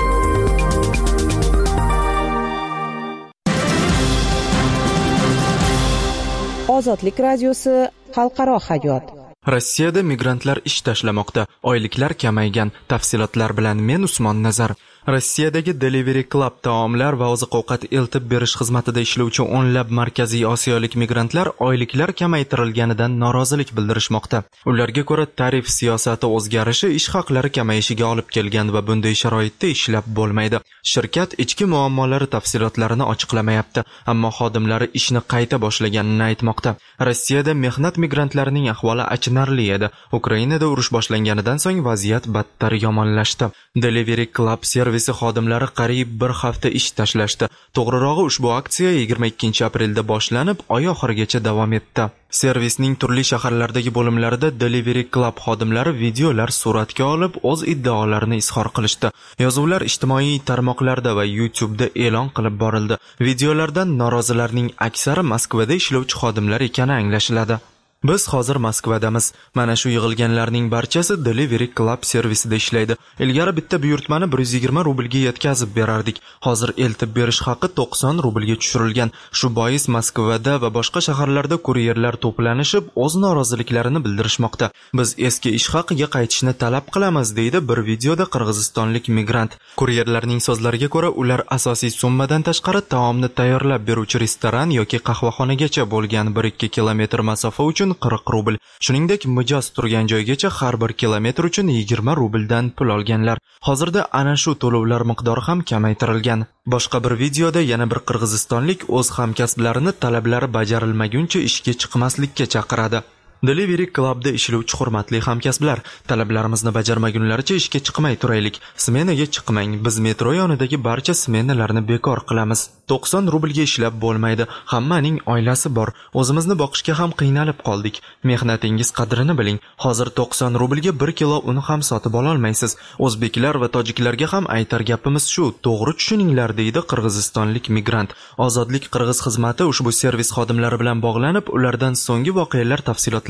Speaker 9: Ozodlik radiosi xalqaro hayot.
Speaker 1: Rossiyada migrantlar ish tashlamoqda, oyliklar kamaygan. Tafsilotlar bilan men Usmon Nazar. Rossiyadagi Delivery Club taomlar va oziq-ovqat eltib berish xizmatida ishlovchi o'nlab markaziy osiyolik migrantlar oyliklar kamaytirilganidan norozilik bildirishmoqda. Ularga ko'ra, tarif siyosati o'zgarishi ish haqlari kamayishiga olib kelgan va bunday sharoitda ishlab bo'lmaydi. Shirkat ichki muammolari tafsilotlarini ochiqlamayapti, ammo xodimlari ishni qayta boshlaganini aytmoqda. Rossiyada mehnat migrantlarining ahvoli achinarli edi. Ukrainada urush boshlanganidan so'ng vaziyat battar yomonlashdi. Delivery Club servisi xodimlari qariyb bir hafta ish tashlashdi. To'g'rirog'i, ushbu aksiya 22 aprelda boshlanib, oy oxirigacha davom etdi. Servisning turli shaharlardagi bo'limlarida Delivery Club xodimlari videolar suratga olib, o'z iddaolarini izhor qilishdi. Yozuvlar ijtimoiy tarmoqlarda va YouTube'da e'lon qilib borildi. Videolardan norozilarning aksari Moskvada ishlovchi xodimlar ekani anglashiladi. Biz hozir Moskvadamiz. Mana shu yig'ilganlarning barchasi Delivery Club servisida ishlaydi. Ilgari bitta buyurtmani 120 rublga yetkazib berardik. Hozir eltib berish haqi 90 rublga tushirilgan. Shu bois Moskvada va boshqa shaharlarda kuryerlar to'planishib, o'z noroziliklarini bildirishmoqda. Biz eski ish haqiga qaytishni talab qilamiz, deydi bir videoda qirg'izistonlik migrant. Kuryerlarning so'zlariga ko'ra, ular asosiy summadan tashqari taomni tayyorlab beruvchi restoran yoki qahvaxonagacha bo'lgan 1-2 kilometr masofa uchun 40 rubl. Shuningdek, mijoz turgan joygacha har bir kilometr uchun 20 rubldan pul olganlar. Hozirda ana shu to'lovlar miqdori ham kamaytirilgan. Boshqa bir videoda yana bir qirg'izistonlik o'z hamkasblarini talablari bajarilmaguncha ishga chiqmaslikka chaqiradi. Delivery Clubda ishlovchi hurmatli hamkasblar, talablarimizni bajarmagunlaricha ishga chiqmay turaylik. Smenaga chiqmang. Biz metro yonidagi barcha smenalarni bekor qilamiz. 90 rublga ishlab bo'lmaydi. Hammaning oilasi bor. O'zimizni boqishga ham qiynalib qoldik. Mehnatingiz qadrini biling. Hozir 90 rublga 1 kilo un ham sotib ola olmaysiz. O'zbeklar va tojiklarga ham aytar gapimiz shu. To'g'ri tushuninglar, deydi qirg'izistonlik migrant. Ozodlik Qirg'iz xizmati ushbu servis xodimlari bilan bog'lanib, ulardan so'nggi voqealar tafsilotlarini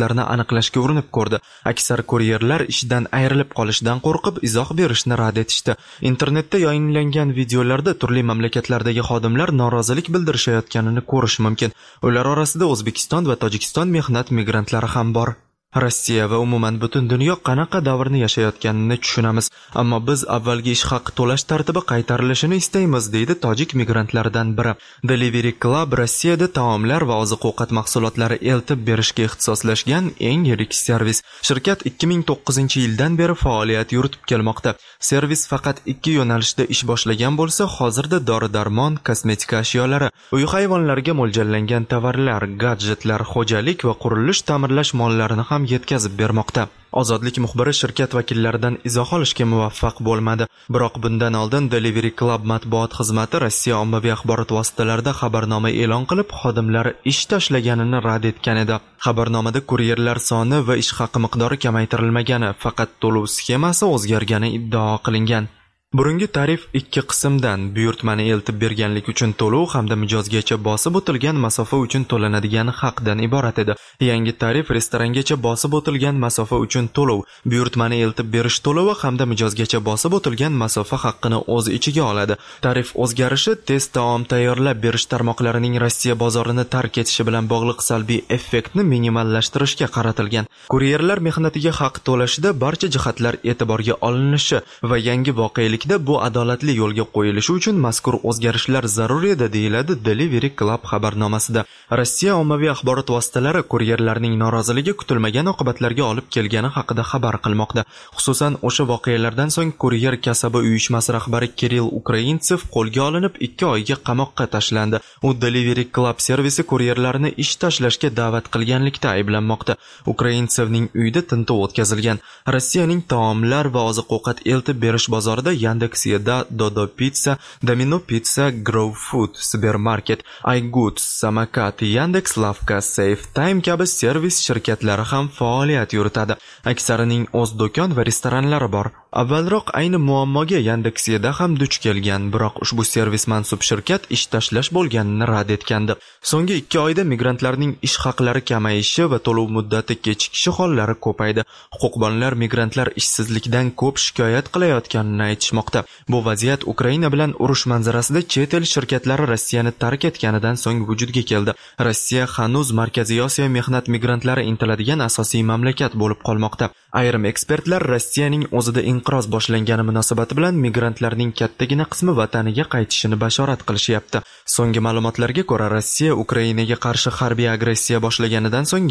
Speaker 1: sabablarini aniqlashga urinib ko'rdi. Aksar kuryerlar ishdan ayrilib qolishdan qo'rqib izoh berishni rad etishdi. Internetda yayinlangan videolarda turli mamlakatlardagi xodimlar norozilik bildirishayotganini ko'rish mumkin. Ular orasida O'zbekiston va Tojikiston mehnat migrantlari ham bor. Rossiya va umuman butun dunyo qanaqa davrni yashayotganini tushunamiz, ammo biz avvalgi ish haqi to'lash tartibi qaytarilishini istaymiz, deydi tojik migrantlardan biri. Delivery Club Rossiyada taomlar va oziq-ovqat mahsulotlari eltib berishga ixtisoslashgan eng yirik servis. Shirkat 2009-yildan beri faoliyat yuritib kelmoqda. Servis faqat 2 yo'nalishda ish boshlagan bo'lsa, hozirda dori-darmon, kosmetika ashyolari, uy hayvonlariga mo'ljallangan tovarlar, gadjetlar, xo'jalik va qurilish ta'mirlash mollarini ham yetkazib bermoqda. Ozodlik muxbiri shirkat vakillaridan izoh olishga muvaffaq bo'lmadi. Biroq bundan oldin Delivery Club matbuot xizmati Rossiya ommaviy axborot vositalarida xabarnoma e'lon qilib, xodimlar ish tashlaganini rad etgan edi. Xabarnomada kuryerlar soni va ish haqi miqdori kamaytirilmagani, faqat to'lov sxemasi o'zgargani iddao qilingan. Burungi tarif 2 qismdan buyurtmani eltib berganlik uchun to'lov hamda mijozgacha bosib o'tilgan masofa uchun to'lanadigan haqdan iborat edi. Yangi tarif restorangacha bosib o'tilgan masofa uchun to'lov, buyurtmani eltib berish to'lovi hamda mijozgacha bosib o'tilgan masofa haqqini o'z ichiga oladi. Tarif o'zgarishi tez taom tayyorlab berish tarmoqlarining Rossiya bozorini tark etishi bilan bog'liq salbiy effektni minimallashtirishga qaratilgan. Kuryerlar mehnatiga haq to'lashida barcha jihatlar e'tiborga olinishi va yangi voqelik bu adolatli yo'lga qo'yilishi uchun mazkur o'zgarishlar zarur edi, deyiladi Delivery Club xabarnomasida. Rossiya ommaviy axborot vositalari kuryerlarning noroziligi kutilmagan oqibatlarga olib kelgani haqida xabar qilmoqda. Xususan, o'sha voqealardan so'ng kuryer kasaba uyushmasi rahbari Kirill Ukraintsev qo'lga olinib 2 oyga qamoqqa tashlandi. U Delivery Club servisi kuryerlarni ish tashlashga da'vat qilganlikda ayblanmoqda. Ukraintsevning uyida tintuv o'tkazilgan. Rossiyaning taomlar va oziq-ovqat eltib berish bozorida Yandex.Eda, Dodo Pizza, Domino Pizza, Grow Food, Supermarket, iGoods, Samokat, Yandex Lavka, Safe Time kabi servis shirkatlari ham faoliyat yuritadi. Aksarining o'z do'kon va restoranlari bor. Avvalroq ayni muammoga Yandex.Eda ham duch kelgan, biroq ushbu servis mansub shirkat ish tashlash bo'lganini rad etgandi. So'nggi 2 oyda migrantlarning ish haqlari kamayishi va to'lov muddati kechikishi hollari ko'paydi. Huquqbonlar migrantlar ishsizlikdan ko'p shikoyat qilayotganini aytishmoqda. Bu vaziyat Ukraina bilan urush manzarasida chet el shirkatlari Rossiyani tark etganidan so'ng vujudga keldi. Rossiya hanuz Markaziy Osiyo mehnat migrantlari intiladigan asosiy mamlakat bo'lib qolmoqda. Ayrim ekspertlar Rossiyaning o'zida inqiroz boshlangani munosabati bilan migrantlarning kattagina qismi vataniga qaytishini bashorat qilishyapti. So'nggi ma'lumotlarga ko'ra, Rossiya Ukrainaga qarshi harbiy agressiya boshlaganidan so'ng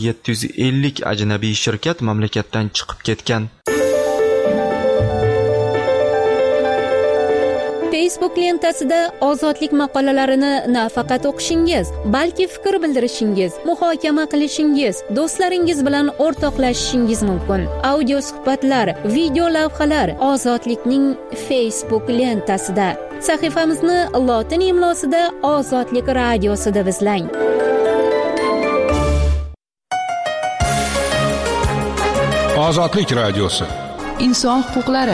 Speaker 1: 750 ajnabiy shirkat mamlakatdan chiqib ketgan.
Speaker 7: Facebook lentasida ozodlik maqolalarini nafaqat o'qishingiz, balki fikr bildirishingiz, muhokama qilishingiz, do'stlaringiz bilan o'rtoqlashishingiz mumkin. Audio suhbatlar, video lavhalar Ozodlikning Facebook lentasida. Sahifamizni lotin imlosida Ozodlik radiosi deb izlang.
Speaker 2: Ozodlik radiosi.
Speaker 6: Inson huquqlari.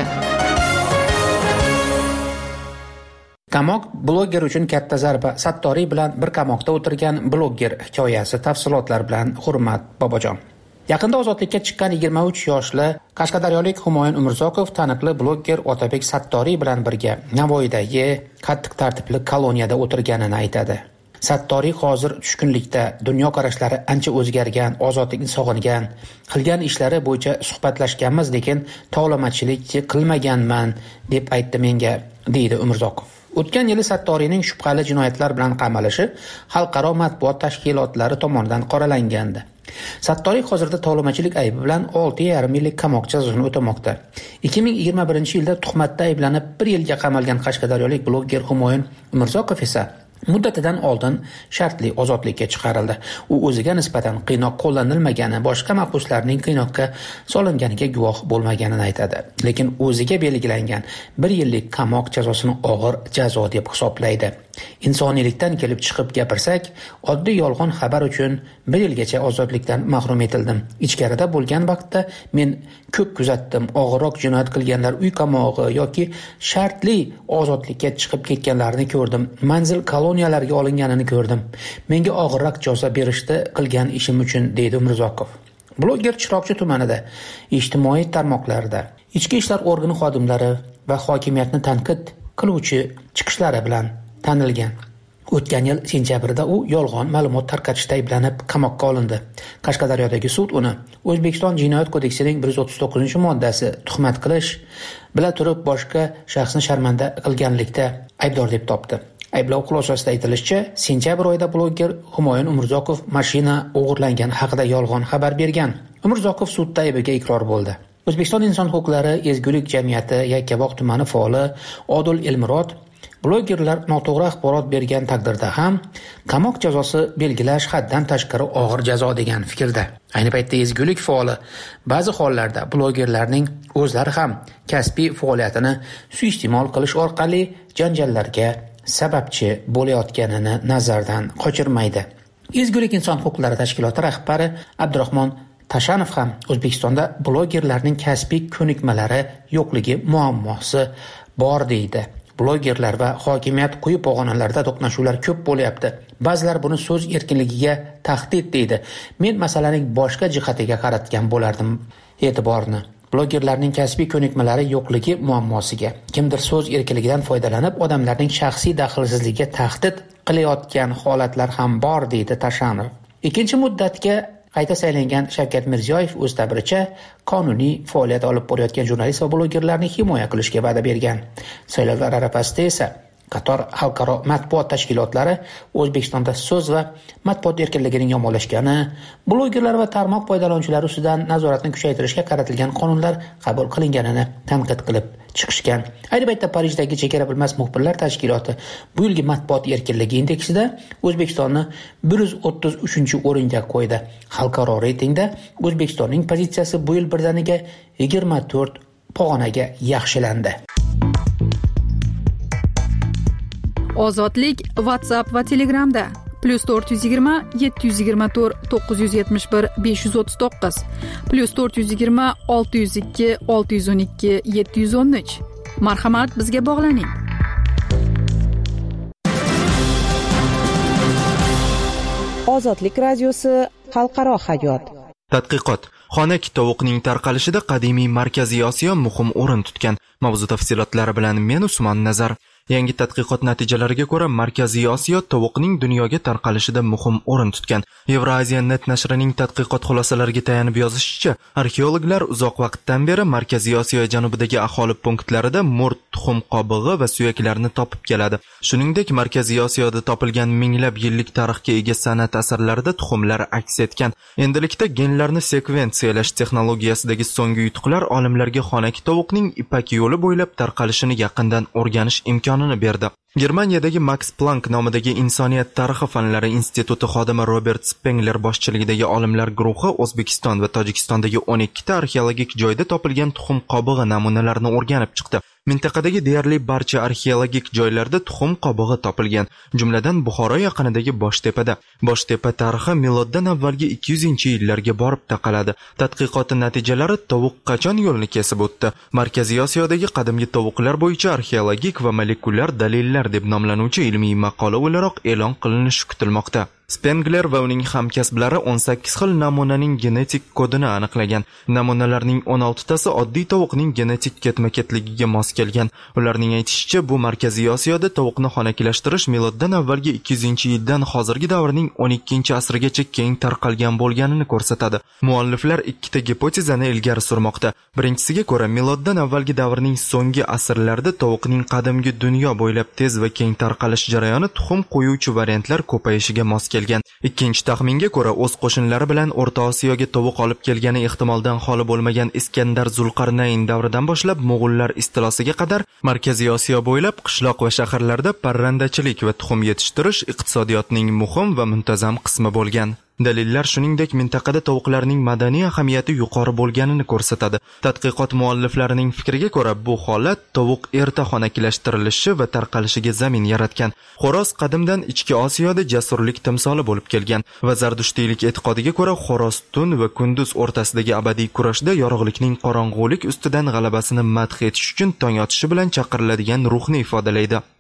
Speaker 5: Qamoq bloger uchun katta zarba. Sattoriy bilan bir qamoqda o'tirgan bloger hikoyasi, tafsilotlar bilan Hurmat Bobojon. Yaqinda ozodlikka chiqqan 23 yoshli qashqadaryolik Humoyun Umurzoqov taniqli bloger Otabek Sattoriy bilan birga Navoiydagi qattiq tartibli koloniyada o'tirganini aytadi. Sattoriy hozir tushkunlikda, dunyoqarashlari ancha o'zgargan, ozodlikni sog'ingan, qilgan ishlari bo'yicha suhbatlashganmiz, lekin tovlamachilik qilmaganman deb aytdi menga, deydi Umurzoqov. O'tgan yili Sattoriyning shubhali jinoyatlar bilan qamalishi xalqaro matbuot tashkilotlari tomonidan qoralangandi. Sattoriy hozirda tovlamachilik aybi bilan 6,5 yillik qamoq jazosini o'tamoqda. 2021-yilda tuhmatda ayblanib 1 yilga qamalgan qashqadaryolik bloger Humoyun Umurzoqov esa muddatidan oldin shartli ozodlikka chiqarildi. U o'ziga nisbatan qiynoq qo'llanilmagani, boshqa mahbuslarning qiynoqqa solinganiga guvoh bo'lmaganini aytadi. Lekin o'ziga belgilangan 1 yillik qamoq jazosini og'ir jazo deb hisoblaydi. Insoniylikdan kelib chiqib gapirsak, oddiy yolg'on xabar uchun 1 yilgacha ozodlikdan mahrum etildim. Ichkarida bo'lgan vaqtda men ko'p kuzatdim. Og'irroq jinoyat qilganlar uy qamog'i yoki shartli ozodlikka chiqib ketganlarni ko'rdim. Manzil koloniyalarga olinganini ko'rdim. Menga og'irroq jazo berishdi qilgan ishim uchun, deydi Umurzoqov. Bloger Chiroqchi tumanida ijtimoiy tarmoqlarda ichki ishlar organi xodimlari va hokimiyatni tanqid qiluvchi chiqishlari bilan tanilgan. O'tgan yil sentyabrda u yolg'on ma'lumot tarqatishda ayblanib qamoqqa olindi. Qashqadaryodagi sud uni O'zbekiston Jinoyat kodeksining 139-moddasi tuhmat qilish, bila turib boshqa shaxsni sharmanda qilganlikda aybdor deb topdi. Ayblov xulosasida aytilishicha, sentyabr oyida bloger Humoyun Umurzoqov mashina o'g'irlangani haqida yolg'on xabar bergan. Umurzoqov sudda aybiga iqror bo'ldi. O'zbekiston inson huquqlari ezgulik jamiyati Yakkabog' tumani faoli Odil Elmurod blogerlar noto'g'ri axborot bergan taqdirda ham qamoq jazosi belgilash haddan tashqari og'ir jazo degan fikrda. Ayni paytda ezgulik faoli ba'zi hollarda blogerlarning o'zlari ham kasbiy faoliyatini suiiste'mol qilish orqali janjallarga sababchi bo'layotganini nazardan qochirmaydi. Ezgulik inson huquqlari tashkiloti rahbari Abdurahmon Tashanov ham O'zbekistonda blogerlarning kasbiy ko'nikmalari yo'qligi muammosi bor deydi. Blogerlar va hokimiyat quyi pog'onalarda to'qnashuvlar ko'p bo'lyapti. Ba'zilar buni so'z erkinligiga tahdid deydi. Men masalaning boshqa jihatiga qaratgan bo'lardim e'tiborni. Blogerlarning kasbiy ko'nikmalari yo'qligi muammosiga, kimdir so'z erkinligidan foydalanib odamlarning shaxsiy daxlsizligiga tahdid qilayotgan holatlar ham bor deydi Tashanov. Ikkinchi muddatga qayta saylangan Shavkat Mirziyoyev o'z ta'biricha qonuniy faoliyat olib borayotgan jurnalist va blogerlarni himoya qilishga va'da bergan. Saylovlar arafasida esa qator xalqaro matbuot tashkilotlari O'zbekistonda so'z va matbuot erkinligining yomonlashgani, blogerlar va tarmoq foydalanuvchilari ustidan nazoratni kuchaytirishga qaratilgan qonunlar qabul qilinganini tanqid qilib chiqishgan. Ayni paytda Parijdagi Chegara bilmas muxbirlar tashkiloti bu yilgi matbuot erkinligi indeksida O'zbekistonni 133-o'ringa qo'ydi. Xalqaro reytingda O'zbekistonning pozitsiyasi bu yil birdaniga 24 pog'onaga yaxshilandi.
Speaker 6: Ozodlik WhatsApp va Telegramda +420 724 971 539 +420 602 612 713. Marhamat, bizga bog'laning.
Speaker 9: Ozodlik radiosi xalqaro hayot.
Speaker 1: Tadqiqot: xonak tovuqning tarqalishida qadimiy Markaziy Osiyo muhim o'rin tutgan. Mavzu tafsilotlari bilan men Usmon Nazar. Yangi tadqiqot natijalariga ko'ra, Markaziy Osiyo tovuqning dunyoga tarqalishida muhim o'rin tutgan. Eurasia.net nashrining tadqiqot xulosalariga tayanib yozishicha, arxeologlar uzoq vaqtdan beri Markaziy Osiyo janubidagi aholi punktlarida mo'rt tuxum qobig'i va suyaklarni topib keladi. Shuningdek, Markaziy Osiyoda topilgan minglab yillik tarixga ega san'at asarlarida tuxumlar aks etgan. Endilikda genlarni sekvensiyalash texnologiyasidagi so'nggi yutuqlar olimlarga xonak tovuqning Ipak yo'li bo'ylab tarqalishini yaqindan o'rganish imkonini berdi. Germaniyadagi Max Planck nomidagi Insoniyat tarixi fanlari instituti xodimi Robert Spengler boshchiligidagi olimlar guruhi O'zbekiston va Tojikistondagi 12 ta arxeologik joyda topilgan tuxum qobig'i namunalarini o'rganib chiqdi. Mintaqadagi deyarli barcha arxeologik joylarda tuxum qobig'i topilgan, jumladan Buxoro yaqinidagi Boshtepada. Boshtepa tarixi miloddan avvalgi 200-yillarga borib taqaladi. Tadqiqot natijalari tovuq qachon yo'lni kesib o'tdi? Markaziy Osiyodagi qadimgi tovuqlar bo'yicha arxeologik va molekulyar dalillar deb nomlanuvchi ilmiy maqola o'laroq e'lon qilinishi kutilmoqda. Spengler va uning hamkasblari 18 xil namunaning genetik kodini aniqlagan. Namunalarning 16 tasi oddiy tovuqning genetik ketma-ketligiga mos kelgan. Ularning aytishicha, bu Markaziy Osiyoda tovuqni xonaklashtirish miloddan avvalgi 200-yildan hozirgi davrning 12-asrigacha keng tarqalgan bo'lganini ko'rsatadi. Mualliflar ikkita gipotezani ilgari surmoqda. Birinchisiga ko'ra, miloddan avvalgi davrning so'nggi asrlarida tovuqning qadimgi dunyo bo'ylab tez va keng tarqalish jarayoni tuxum qo'yuvchi variantlar ko'payishiga mos kelgan. Ikkinchi taxminga ko'ra, o'z qo'shinlari bilan O'rta Osiyoga tovuq olib kelgani ehtimoldan xoli bo'lmagan Iskandar Zulqarnayn davridan boshlab Mo'g'ullar istilosiga qadar Markaziy Osiyo bo'ylab qishloq va shaharlarda parrandachilik va tuxum yetishtirish iqtisodiyotning muhim va muntazam qismi bo'lgan. Dalillar shuningdek mintaqada tovuqlarning madaniy ahamiyati yuqori bo'lganini ko'rsatadi. Tadqiqot mualliflarining fikriga ko'ra, bu holat tovuq erta xonaklashtirilishi va tarqalishiga zamin yaratgan. Xo'roz qadimdan Ichki Osiyoda jasurlik timsoli bo'lib kelgan va Zardushtiylik e'tiqodiga ko'ra, xo'roz tun va kunduz o'rtasidagi abadiy kurashda yorug'likning qorong'ulik ustidan g'alabasini madh etish uchun tong otishi bilan chaqiriladigan ruhni ifodalaydi.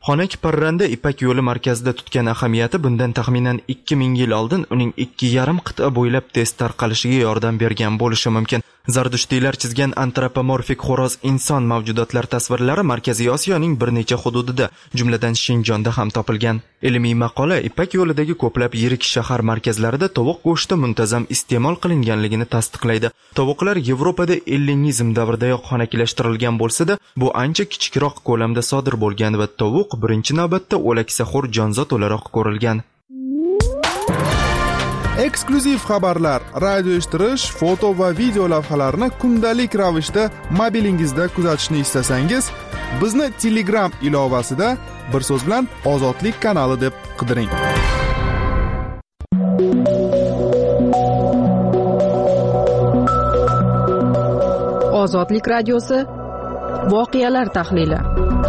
Speaker 1: Xonak parranda Ipak yo'li markazida tutgan ahamiyati bundan taxminan 2000 yil oldin uning 2,5 qit'a bo'ylab tez tarqalishiga yordam bergan bo'lishi mumkin. Zardushtiylar chizgan antropomorfik xo'roz inson mavjudotlar tasvirlari Markaziy Osiyoning bir necha hududida, jumladan Shinjonda ham topilgan. Ilmiy maqola Ipak yo'lidagi ko'plab yirik shahar markazlarida tovuq go'shti muntazam iste'mol qilinganligini tasdiqlaydi. Tovuqlar Yevropada ellinizm davridayoq xonaklashtirilgan bo'lsa-da, bu ancha kichikroq ko'lamda sodir bo'lgan va tovuq birinchi navbatda o'laksaxo'r jonzot o'laroq ko'rilgan.
Speaker 3: Eksklyuziv xabarlar, radio eshittirish, foto va video lavhalarni kundalik ravishda mobilingizda kuzatishni istasangiz, bizni Telegram ilovasida bir so'z bilan Ozodlik kanali deb qidiring.
Speaker 6: Ozodlik radiosi voqealar tahlili.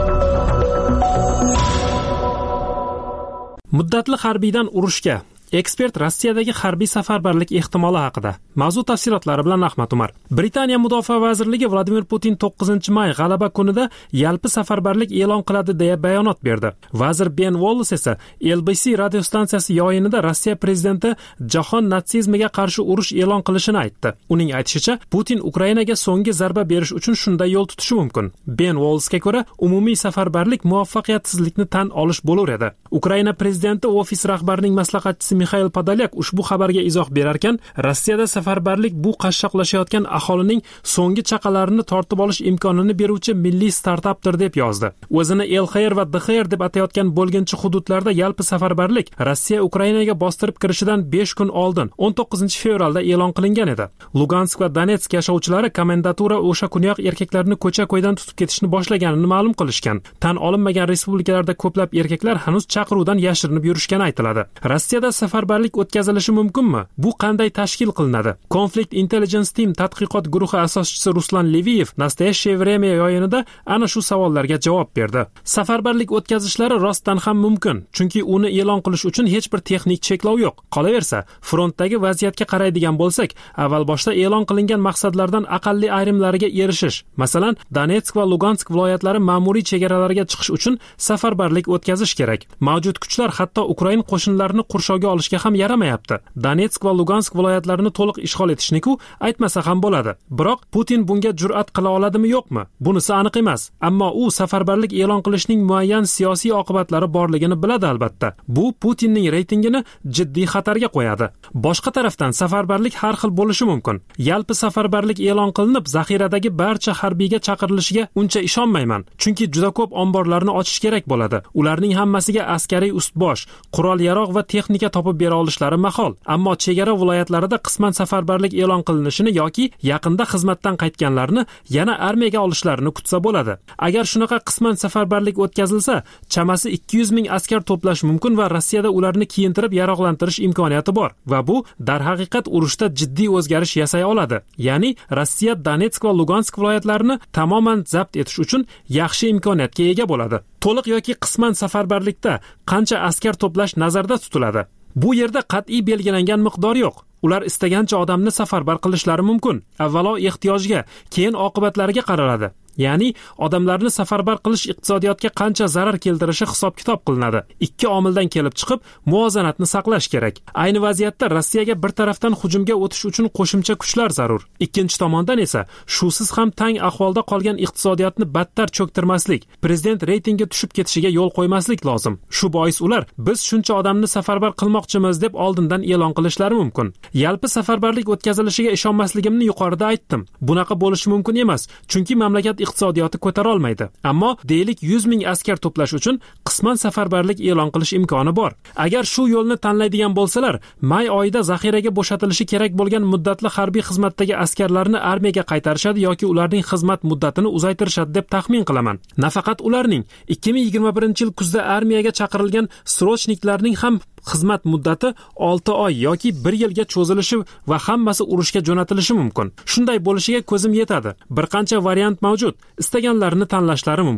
Speaker 8: Muddatli harbiydan urushga. Ekspert Rossiyadagi harbiy safarbarlik ehtimoli haqida. Mavzu tafsilotlari bilan Ahmad Umar. Britaniya Mudofaa vazirligi Vladimir Putin 9-may g'alaba kunida yalpi safarbarlik e'lon qiladi deya bayonot berdi. Vazir Ben Wallace esa LBC radiostansiyasi yoyinida Rossiya prezidenti jahon natsizmiga qarshi urush e'lon qilishini aytdi. Uning aytishicha, Putin Ukrainaga so'nggi zarba berish uchun shunday yo'l tutishi mumkin. Ben Wallace'ga ko'ra, umumiy safarbarlik muvaffaqiyatsizlikni tan olish bo'lar edi. Ukraina prezidenti ofis rahbarining maslahatchisi Mikhail Podolyak ushbu xabarga izoh berarkan, Rossiyada safarbarlik bu qashshoqlashayotgan aholining so'nggi chaqalarini tortib olish imkonini beruvchi milliy startapdir deb yozdi. O'zini LXR va DXR deb atayotgan bo'lginchi hududlarda yalpi safarbarlik Rossiya Ukrainaga bostirib kirishidan 5 kun oldin, 19-fevralda e'lon qilingan edi. Lugansk va Donetsk yashovchilari komendatura o'sha kuniyoq erkaklarni ko'cha-ko'ydan tutib ketishni boshlaganini ma'lum qilishgan. Tan olinmagan respublikalarda ko'plab erkaklar hanuz chaqiruvdan yashirinib yurishgani aytiladi. Rossiyada safarbarlik o'tkazilishi mumkinmi? Bu qanday tashkil qilinadi? Conflict Intelligence Team tadqiqot guruhi asoschisi Ruslan Leviyev Nastoящее время yo'yinida ana shu savollarga javob berdi. Safarbarlik o'tkazishlari rostdan ham mumkin, chunki uni e'lon qilish uchun hech bir texnik cheklov yo'q. Qolaversa, frontdagi vaziyatga qaraydigan bo'lsak, avval boshda e'lon qilingan maqsadlardan aqalli ayrimlariga erishish, masalan, Donetsk va Lugansk viloyatlari ma'muriy chegaralariga chiqish uchun safarbarlik o'tkazish kerak. Mavjud kuchlar hatto Ukraina qo'shinlarini qurshovga olishga ham yaramayapti. Donetsk va Lugansk viloyatlarini to'liq ishg'ol etishni-ku aytmasa ham bo'ladi. Biroq Putin bunga jur'at qila oladimi yo'qmi? Bunisi aniq emas. Ammo u safarbarlik e'lon qilishning muayyan siyosiy oqibatlari borligini biladi albatta. Bu Putinning reytingini jiddiy xatarga qo'yadi. Boshqa tarafdan safarbarlik har xil bo'lishi mumkin. Yalpi safarbarlik e'lon qilinib, zaxiradagi barcha harbiyga chaqirilishiga uncha ishonmayman, chunki juda ko'p omborlarni ochish kerak bo'ladi. Ularning hammasiga askariy ustbosh, qurol-yarog' va texnika topib bera olishlari mahol. Ammo chegara viloyatlarida qisman safarbarlik e'lon qilinishini yoki yaqinda xizmatdan qaytganlarni yana armiyaga olishlarini kutsa bo'ladi. Agar shunaqa qisman safarbarlik o'tkazilsa, chamasi 200 ming askar to'plash mumkin va Rossiyada ularni kiyintirib yaroqlantirish imkoniyati bor va bu darhaqiqat urushda jiddiy o'zgarish yasay oladi. Ya'ni Rossiya Donetsk va Lugansk viloyatlarini tamoman zabt etish uchun yaxshi imkoniyatga ega bo'ladi. To'liq yoki qisman safarbarlikda qancha askar to'plash nazarda tutiladi? Bu yerda qat'iy belgilangan miqdor yo'q. Ular istagancha odamni safarbar qilishlari mumkin. Avvalo ehtiyojga, keyin oqibatlariga qaraladi. Ya'ni odamlarni safarbar qilish iqtisodiyotga qancha zarar keltirishi hisob-kitob qilinadi. Ikki omildan kelib chiqib muvozanatni saqlash kerak. Ayni vaziyatda Rossiyaga bir tarafdan hujumga o'tish uchun qo'shimcha kuchlar zarur. Ikkinchi tomondan esa shusiz ham tang ahvolda qolgan iqtisodiyotni battar cho'ktirmaslik, prezident reytingi tushib ketishiga yo'l qo'ymaslik lozim. Shu bois ular biz shuncha odamni safarbar qilmoqchimiz deb oldindan e'lon qilishlari mumkin. Yalpi safarbarlik o'tkazilishiga ishonmasligimni yuqorida aytdim. Bunaqa bo'lishi mumkin emas, chunki mamlakat iqtisodiyoti ko'tara olmaydi. Ammo deylik 100 ming askar to'plash uchun qisman safarbarlik e'lon qilish imkoni bor. Agar shu yo'lni tanlaydigan bo'lsalar, may oyida zaxiraga bo'shatilishi kerak bo'lgan muddatli harbiy xizmatdagi askarlarni armiyaga qaytarishadi yoki ularning xizmat muddatini uzaytirishadi deb taxmin qilaman. Nafaqat ularning 2021-yil kuzda armiyaga chaqirilgan srochniklarning ham xizmat muddati 6 oy yoki 1 yilga cho'zilishi va hammasi urushga jo'natilishi mumkin. Shunday bo'lishiga ko'zim yetadi. Bir qancha variant mavjud. Istaganlarini tanlashlari mumkin.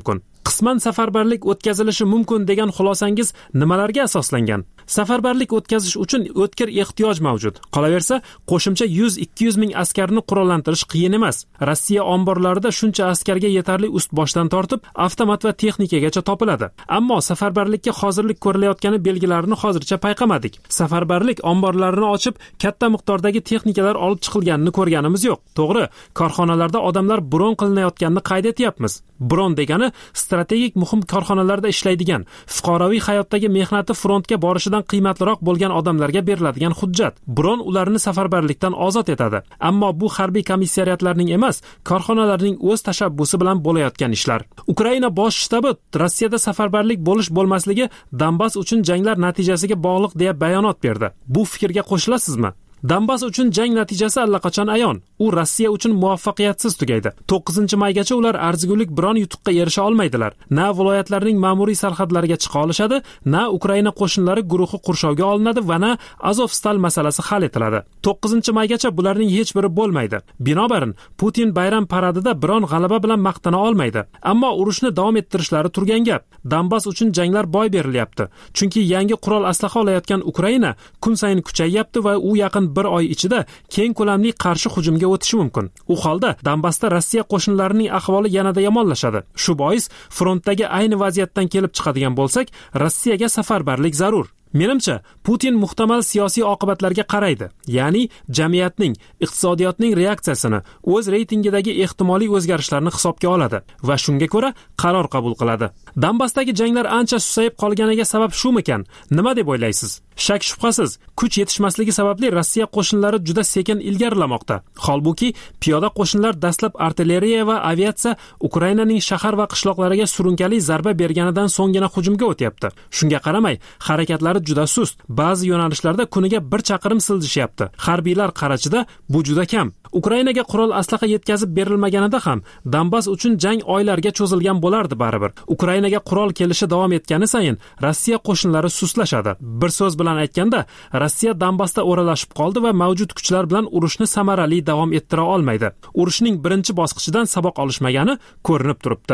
Speaker 8: qisman safarbarlik o'tkazilishi mumkin degan xulosangiz nimalarga asoslangan? Safarbarlik o'tkazish uchun o'tkir ehtiyoj mavjud. Qolaversa, qo'shimcha 100-200 ming askarni qurollantirish qiyin emas. Rossiya omborlarida shuncha askarga yetarli ust-boshdan tortib, avtomat va texnikagacha topiladi. Ammo safarbarlikka hozirlik ko'rilayotgani belgilarini hozircha payqamadik. Safarbarlik omborlarini ochib, katta miqdordagi texnikalar olib chiqilganini ko'rganimiz yo'q. To'g'ri, korxonalarda odamlar bron qilinayotganini qayd etyapmiz. Bron degani strategik muhim korxonalarda ishlaydigan, fuqaroviy hayotdagi mehnati frontga borishidan qiymatliroq bo'lgan odamlarga beriladigan hujjat. Bron ularni safarbarlikdan ozod etadi. Ammo bu harbiy komissariyatlarning emas, korxonalarning o'z tashabbusi bilan bo'layotgan ishlar. Ukraina bosh shtabi Rossiyada safarbarlik bo'lish-bo'lmasligi Donbass uchun janglar natijasiga bog'liq deya bayonot berdi. Bu fikrga qo'shilasizmi? Donbass uchun jang natijasi allaqachon ayon. U Rossiya uchun muvaffaqiyatsiz tugaydi. 9-maygacha ular arzigulik biron yutuqqa erisha olmaydilar. Na viloyatlarning ma'muriy sarhadlariga chiqa olishadi, na Ukraina qo'shinlari guruhi qurshovga olinadi va na Azovstal masalasi hal etiladi. 9-maygacha bularning hech biri bo'lmaydi. Binobarin, Putin bayram paradida biron g'alaba bilan maqtana olmaydi. Ammo urushni davom ettirishlari turgan gap. Donbass uchun janglar boy berilyapti. Chunki yangi qurol aslaha olayotgan Ukraina kun sayin kuchayyapti va u yaqin bir oy ichida keng ko'lamli qarshi hujumga o'tishi mumkin. U holda Donbassda Rossiya qo'shinlarining ahvoli yanada yomonlashadi. Shu bois frontdagi ayni vaziyatdan kelib chiqadigan bo'lsak, Rossiyaga safarbarlik zarur. Menimcha, Putin muhtamal siyosiy oqibatlarga qaraydi. Ya'ni jamiyatning, iqtisodiyotning reaksiyasini, o'z reytingidagi ehtimoliy o'zgarishlarni hisobga oladi va shunga ko'ra qaror qabul qiladi. Donbassdagi janglar ancha susayib qolganiga sabab shumikan? Nima deb o'ylaysiz? Shak shubhasiz, kuch yetishmasligi sababli Rossiya qo'shinlari juda sekin ilgarilamoqda. Holbuki, piyoda qo'shinlar dastlab artilleriya va aviatsiya Ukrainaning shahar va qishloqlariga surunkali zarba berganidan so'nggina hujumga o'tyapti. Shunga qaramay, harakatlari juda sust. Ba'zi yo'nalishlarda kuniga 1 chaqirim siljishyapti. Harbiylar qarachida bu juda kam. Ukrainaga qurol aslaha yetkazib berilmaganida ham Donbass uchun jang oylarga cho'zilgan bo'lardi baribir. Ukrainaga qurol kelishi davom etgani sayin Rossiya qo'shinlari sustlashadi. Bir so'z bilan aytganda, Rossiya Donbassda o'ralashib qoldi va mavjud kuchlar bilan urushni samarali davom ettira olmaydi. Urushning birinchi bosqichidan saboq olishmagani ko'rinib turibdi.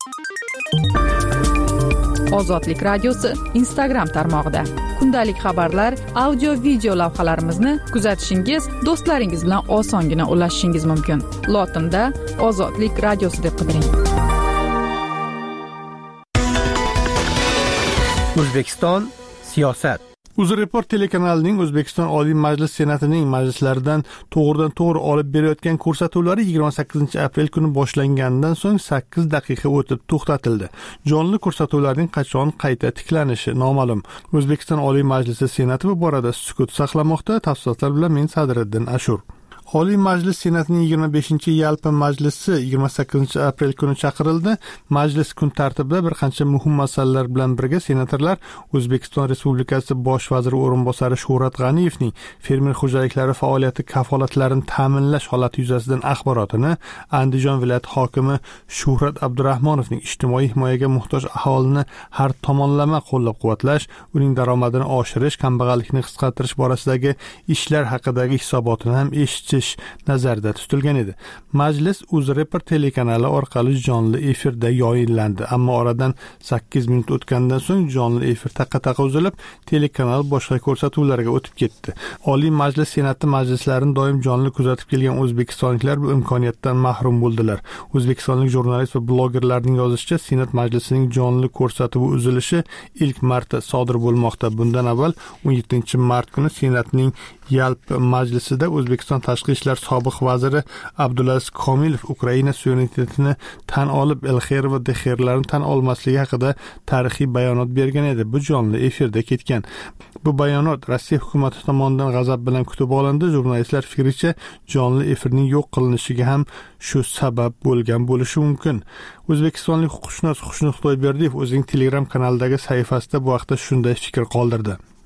Speaker 6: Ozodlik radiosi Instagram tarmog'ida kundalik xabarlar, audio video lavhalarimizni kuzatishingiz, do'stlaringiz bilan osongina ulashishingiz mumkin. Lotinda Ozodlik radiosi deb qidiring.
Speaker 4: O'zbekiston siyosat.
Speaker 10: UzReport telekanalining O'zbekiston Oliy Majlis Senatining majlislaridan to'g'ridan-to'g'ri olib berayotgan ko'rsatuvlari 28-aprel kuni boshlanganidan so'ng 8 daqiqa o'tib to'xtatildi. Jonli ko'rsatuvlarning qachon qayta tiklanishi noma'lum. O'zbekiston Oliy Majlisi Senati bu borada sukut saqlamoqda. Tafsilotlar bilan men Sadriddin Ashur. Oliy Majlis Senatining 25-yalpi majlisi 28-aprel kuni chaqirildi. Majlis kun tartibida bir qancha muhim masalalar bilan birga senatorlar O'zbekiston Respublikasi Bosh vaziri o'rinbosari Shuhrat G'aniyevning fermer xo'jaliklari faoliyati kafolatlarini ta'minlash holati yuzasidan axborotini, Andijon viloyati hokimi Shuhrat Abdurahmonovning ijtimoiy himoyaga muhtoj aholini har tomonlama qo'llab-quvvatlash, uning daromadini oshirish, kambag'allikni qisqartirish borasidagi ishlar haqidagi hisobotini ham eshitish nazarda tutilgan edi. Majlis UzReport telekanali orqali jonli efirda yoyinlandi, ammo oradan 8 minut o'tgandan so'ng jonli efir taqa-taqa uzilib, telekanal boshqa ko'rsatuvlarga o'tib ketdi. Oliy Majlis Senati majlislarini doim jonli kuzatib kelgan o'zbekistonliklar bu imkoniyatdan mahrum bo'ldilar. O'zbekistonlik jurnalist va blogerlarning yozishicha, Senat majlisining jonli ko'rsatuvi uzilishi ilk marta sodir bo'lmoqda. Bundan avval 17-mart kuni Senatning yalpi majlisida O'zbekiston tashqi ishlar sobiq vaziri Abdulaziz Komilov Ukraina suverenitetini tan olib, Elxer va Dexerlarni tan olmasligi haqida tarixiy bayonot bergan edi. Bu jonli efirda ketgan. Bu bayonot Rossiya hukumati tomonidan g'azab bilan kutib olindi. Jurnalistlar fikricha, jonli efirning yo'q qilinishiga ham shu sabab bo'lgan bo'lishi mumkin. O'zbekistonlik huquqshunos Xushnud Xudoyberdiyev o'zining Telegram kanalidagi sahifasida bu haqda shunday fikr qoldirdi.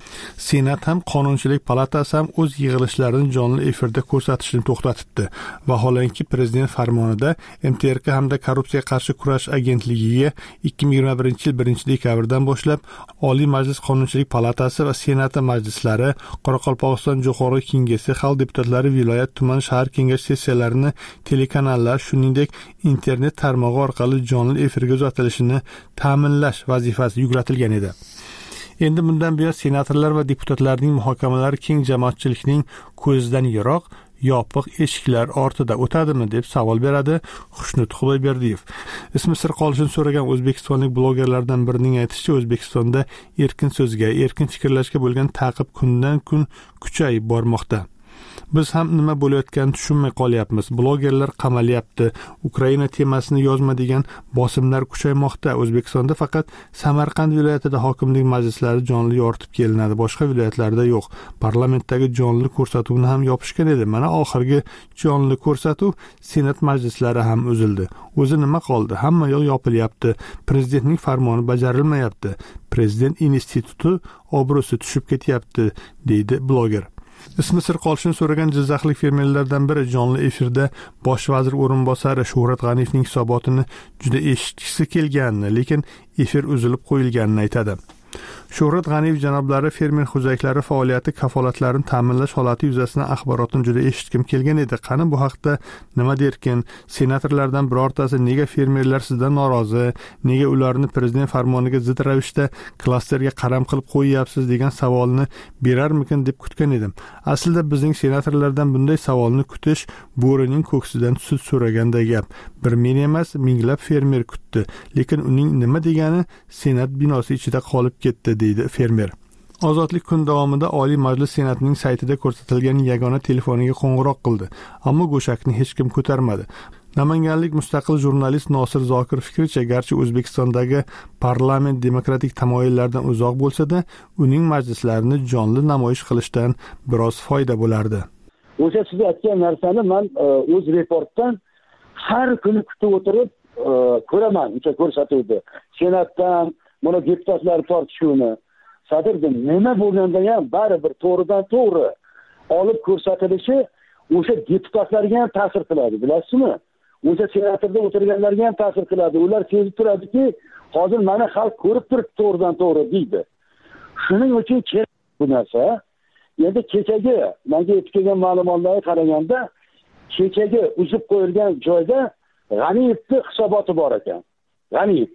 Speaker 10: Senat ham Qonunchilik palatasi ham o'z yig'ilishlarini jonli efirda ko'rsatishni to'xtatibdi. Vaholanki prezident farmonida MTRK hamda Korrupsiyaga qarshi kurash agentligiga 2021-yil 1-dekabrdan boshlab Oliy Majlis Qonunchilik palatasi va Senati majlislari, Qoraqalpog'iston Jo'qorg'i Kengashi, xalq deputatlari, viloyat, tuman, shahar kengash sessiyalarini telekanallar, shuningdek internet tarmog'i orqali jonli efirga uzatilishini ta'minlash vazifasi yuklatilgan edi. Endi bundan buyon senatorlar va deputatlarning muhokamalari keng jamoatchilikning ko'zidan yiroq, yopiq eshiklar ortida o'tadimi deb savol beradi Xushnut Xudoyberdiyev. Ismi sir qolishini so'ragan o'zbekistonlik blogerlardan birining aytishicha, O'zbekistonda erkin so'zga, erkin fikrlashga bo'lgan ta'qib kundan kun kuchayib bormoqda. Biz ham nima bo'layotganini tushunmay qolyapmiz. Blogerlar qamalyapti. Ukraina temasini yozma degan bosimlar kuchaymoqda. O'zbekistonda faqat Samarqand viloyatida hokimlik majlislari jonli yoritib kelinadi, boshqa viloyatlarda yo'q. Parlamentdagi jonli ko'rsatuvni ham yopishgan edi. Mana oxirgi jonli ko'rsatuv Senat majlislari ham uzildi. O'zi nima qoldi? Hamma yo'q yopilyapti. Prezidentning farmoni bajarilmayapti. Prezident instituti obro'si tushib ketyapti, deydi bloger. Ismi sir qolishini so'ragan jizzaxlik fermerlardan biri jonli efirda bosh vazir o'rinbosari Shuhrat G'aniyevning hisobotini juda eshitgisi kelganini, lekin efir uzilib qo'yilganini aytadi. Shuhrat G'aniyev janoblari fermer xo'jaliklari faoliyati kafolatlarini ta'minlash holati yuzasidan axborotni juda eshitkim kelgan edi. Qani bu haqda nima derkin? Senatorlardan birortasi nega fermerlar sizdan norozi, nega ularni prezident farmoniga zid ravishda klasterga qaram qilib qo'yyapsiz degan savolni berarmikin deb kutgan edim. Aslida bizning senatorlardan bunday savolni kutish bo'rining ko'ksidan sut so'raganday gap. Bir men emas, minglab fermer kutdi, lekin uning nima degani senat binosi ichida qolib ketdi, deydi fermer. Ozodlik kun davomida Oliy Majlis Senatining saytida ko'rsatilgan yagona telefoniga qo'ng'iroq qildi, ammo go'shakni hech kim ko'tarmadi. Namanganlik mustaqil jurnalist Nosir Zokir fikricha, garchi O'zbekistondagi parlament demokratik tamoyillardan uzoq bo'lsa-da, uning majlislarini jonli namoyish qilishdan biroz foyda bo'lardi.
Speaker 11: O'sha siz aytgan narsani men o'z reportdan har kuni kutib o'tirib ko'raman, o'sha ko'rsatuvdi. Senatdan buni deputatlar tortishuvini sadirdim. Nima bo'lganda ham baribir to'g'ridan to'g'ri olib ko'rsatilishi o'sha deputatlarga ham ta'sir qiladi, bilasizmi? O'sha senatorda o'tirganlarga ham ta'sir qiladi. Ular sezib turadiki, hozir mana xalq ko'rib turibdi to'g'ridan to'g'ri deydi. Shuning uchun kerak bu narsa. Endi kechagi menga yetib kelgan ma'lumotlarga qaraganda, kechagi uzib qo'yilgan joyda G'aniyevning hisoboti bor ekan. G'aniyev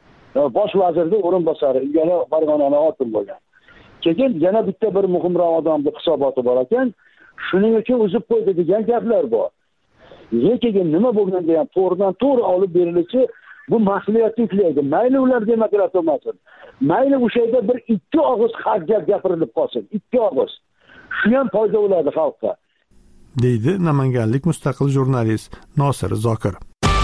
Speaker 11: bosh vazirning o'rinbosari, yana Farg'onani hokim bo'lgan. Keyin yana bitta bir muhimroq odamning hisoboti bor ekan. Shuning uchun uzib qo'ydi degan gaplar bor. Lekin nima bo'lganda ham to'g'ridan to'g'ri olib berilishi bu mas'uliyatni yuklaydi. Mayli ular demokrat bo'lmasin. Mayli o'sha yerda bir ikki og'iz haq gap gapirilib qolsin. Ikki og'iz. Shu ham foyda bo'ladi xalqqa,
Speaker 10: deydi namanganlik mustaqil jurnalist Nosir Zokir.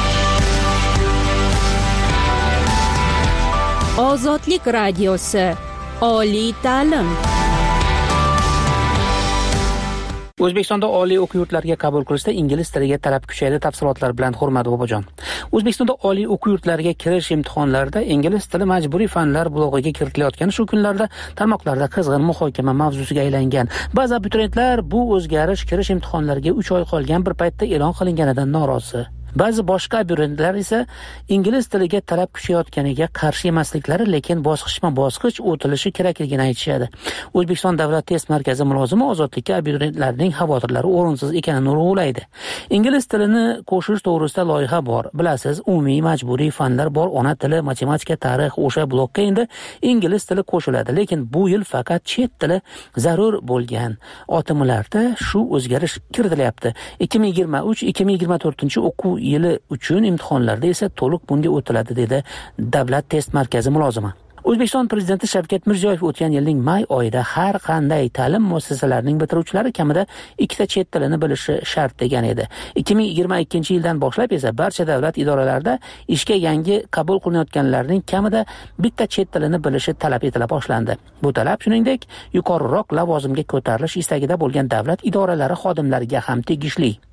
Speaker 7: Ozodlik radiosi. Oliy ta'lim.
Speaker 5: O'zbekistonda oliy o'quv yurtlariga qabul qilishda ingliz tiliga talab kuchaydi. Tafsilotlar bilan Hurmat Bobojon. O'zbekistonda oliy o'quv yurtlariga kirish imtihonlarida ingliz tili majburiy fanlar blog'iga kiritilayotgani shu kunlarda tarmoqlarda qizg'in muhokama mavzusiga aylangan. Ba'zi abituriyentlar bu o'zgarish kirish imtihonlariga 3 oy qolgan bir paytda e'lon qilinganidan norozi. Ba'zi boshqa abituriyentlar esa ingliz tiliga talab kuchayotganiga qarshi emasliklari, lekin bosqichma-bosqich o'tilishi kerakligini aytishadi. O'zbekiston Davlat test markazi mulozimi ozodlikka abituriyentlarning xavotirlari o'rinsiz ekanini urg'ulaydi. Ingliz tilini qo'shish to'g'risida loyiha bor. Bilasiz, umumiy majburiy fanlar bor, ona tili, matematika, tarix, o'sha blokka endi ingliz tili qo'shiladi, lekin bu yil faqat chet tili zarur bo'lgan otimlarda shu o'zgarish kiritilyapti. 2023-2024 o'quv yili uchun imtihonlarda esa to'liq bunga o'tiladi, dedi Davlat test markazi mulozimi. O'zbekiston Prezidenti Shavkat Mirziyoyev o'tgan yilning may oyida har qanday ta'lim muassasalarining bitiruvchilari kamida 2 chet tilini bilishi shart degan edi. 2022-yildan boshlab esa barcha davlat idoralarida ishga yangi qabul qilinayotganlarning kamida 1 chet tilini bilishi talab etila boshlandi. Bu talab shuningdek yuqoriroq lavozimga ko'tarilish istagida bo'lgan davlat idoralari xodimlariga ham tegishli.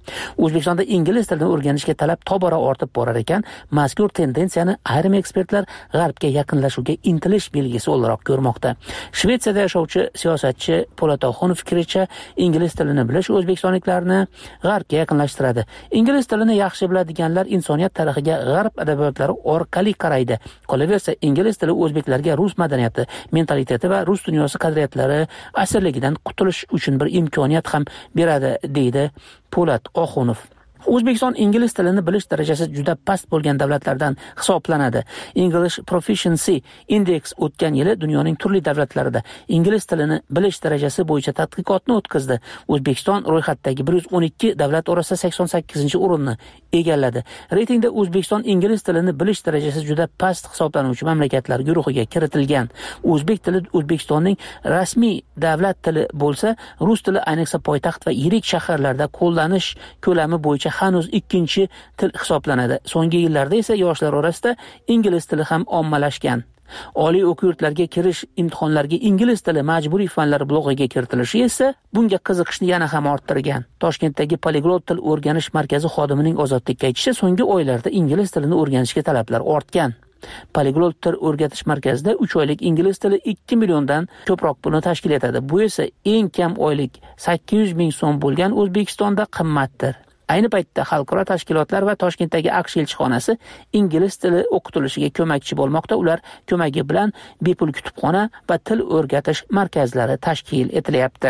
Speaker 5: O'zbekistonda ingliz tilini o'rganishga talab tobora ortib borar ekan, mazkur tendensiyani ayrim ekspertlar g'arbga yaqinlashuvga intilish belgisi o'laroq ko'rmoqda. Shvetsiyada yashovchi siyosatchi Po'lat Oxunov fikricha, ingliz tilini bilish o'zbekistonliklarni g'arbga yaqinlashtiradi. Ingliz tilini yaxshi biladiganlar insoniyat tarixiga g'arb adabiyotlari orqali qaraydi. Qolaversa, ingliz tili o'zbeklarga rus madaniyati, mentaliteti va rus dunyosi qadriyatlari asirligidan qutulish uchun bir imkoniyat ham beradi, deydi Po'lat Oxunov. O'zbekiston ingliz tilini bilish darajasi juda past bo'lgan davlatlardan hisoblanadi. English Proficiency Index o'tgan yili dunyoning turli davlatlarida ingliz tilini bilish darajasi bo'yicha tadqiqotni o'tkazdi. O'zbekiston ro'yxatdagi 112 davlat orasida 88-o'rinni egalladi. Reytingda O'zbekiston ingliz tilini bilish darajasi juda past hisoblanuvchi mamlakatlar guruhiga kiritilgan. O'zbek tili O'zbekistonning rasmiy davlat tili bo'lsa, rus tili ayniqsa poytaxt va yirik shaharlarda qo'llanish ko'lami bo'yicha hanuz ikkinchi til hisoblanadi. So'nggi yillarda esa yoshlar orasida ingliz tili ham ommalashgan. Oliy o'quv yurtlariga kirish imtihonlariga ingliz tili majburiy fanlar blog'iga kiritilishi esa bunga qiziqishni yana ham orttirgan. Toshkentdagi Poliglot til o'rganish markazi xodimining ozodlikka aytishicha, so'nggi oylarda ingliz tilini o'rganishga talablar ortgan. Poliglot til o'rgatish markazida 3 oylik ingliz tili 2 milliondan ko'proq pulni tashkil etadi. Bu esa eng kam oylik 800 ming so'm bo'lgan O'zbekistonda qimmatdir. Ayni paytda xalqaro tashkilotlar va Toshkentdagi AQSh elchixonasi ingliz tili o'qitilishiga ko'makchi bo'lmoqda. Ular ko'magi bilan bepul kutubxona va til o'rgatish markazlari tashkil etilyapti.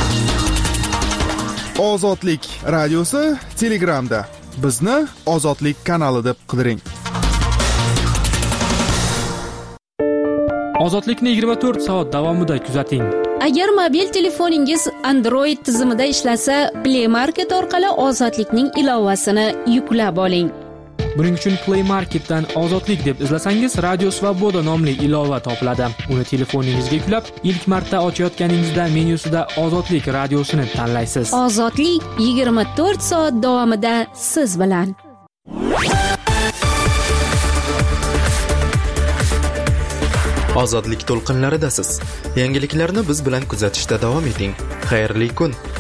Speaker 3: Ozodlik radiosi Telegramda. Bizni Ozodlik kanali deb qidiring.
Speaker 8: Ozodlikni 24 soat davomida kuzating.
Speaker 7: Agar mobil telefoningiz Android tizimida ishlasa, Play Market orqali Ozodlikning ilovasini yuklab oling.
Speaker 8: Buning uchun Play Marketdan Ozodlik deb izlasangiz, Radio Svoboda nomli ilova topiladi. Uni telefoningizga yuklab, ilk marta ochayotganingizda menyusida Ozodlik radiosini tanlaysiz.
Speaker 7: Ozodlik 24 soat davomida siz bilan.
Speaker 1: Ozodlik to'lqinlaridasiz. Yangiliklarni biz bilan kuzatishda davom eting. Xayrli kun.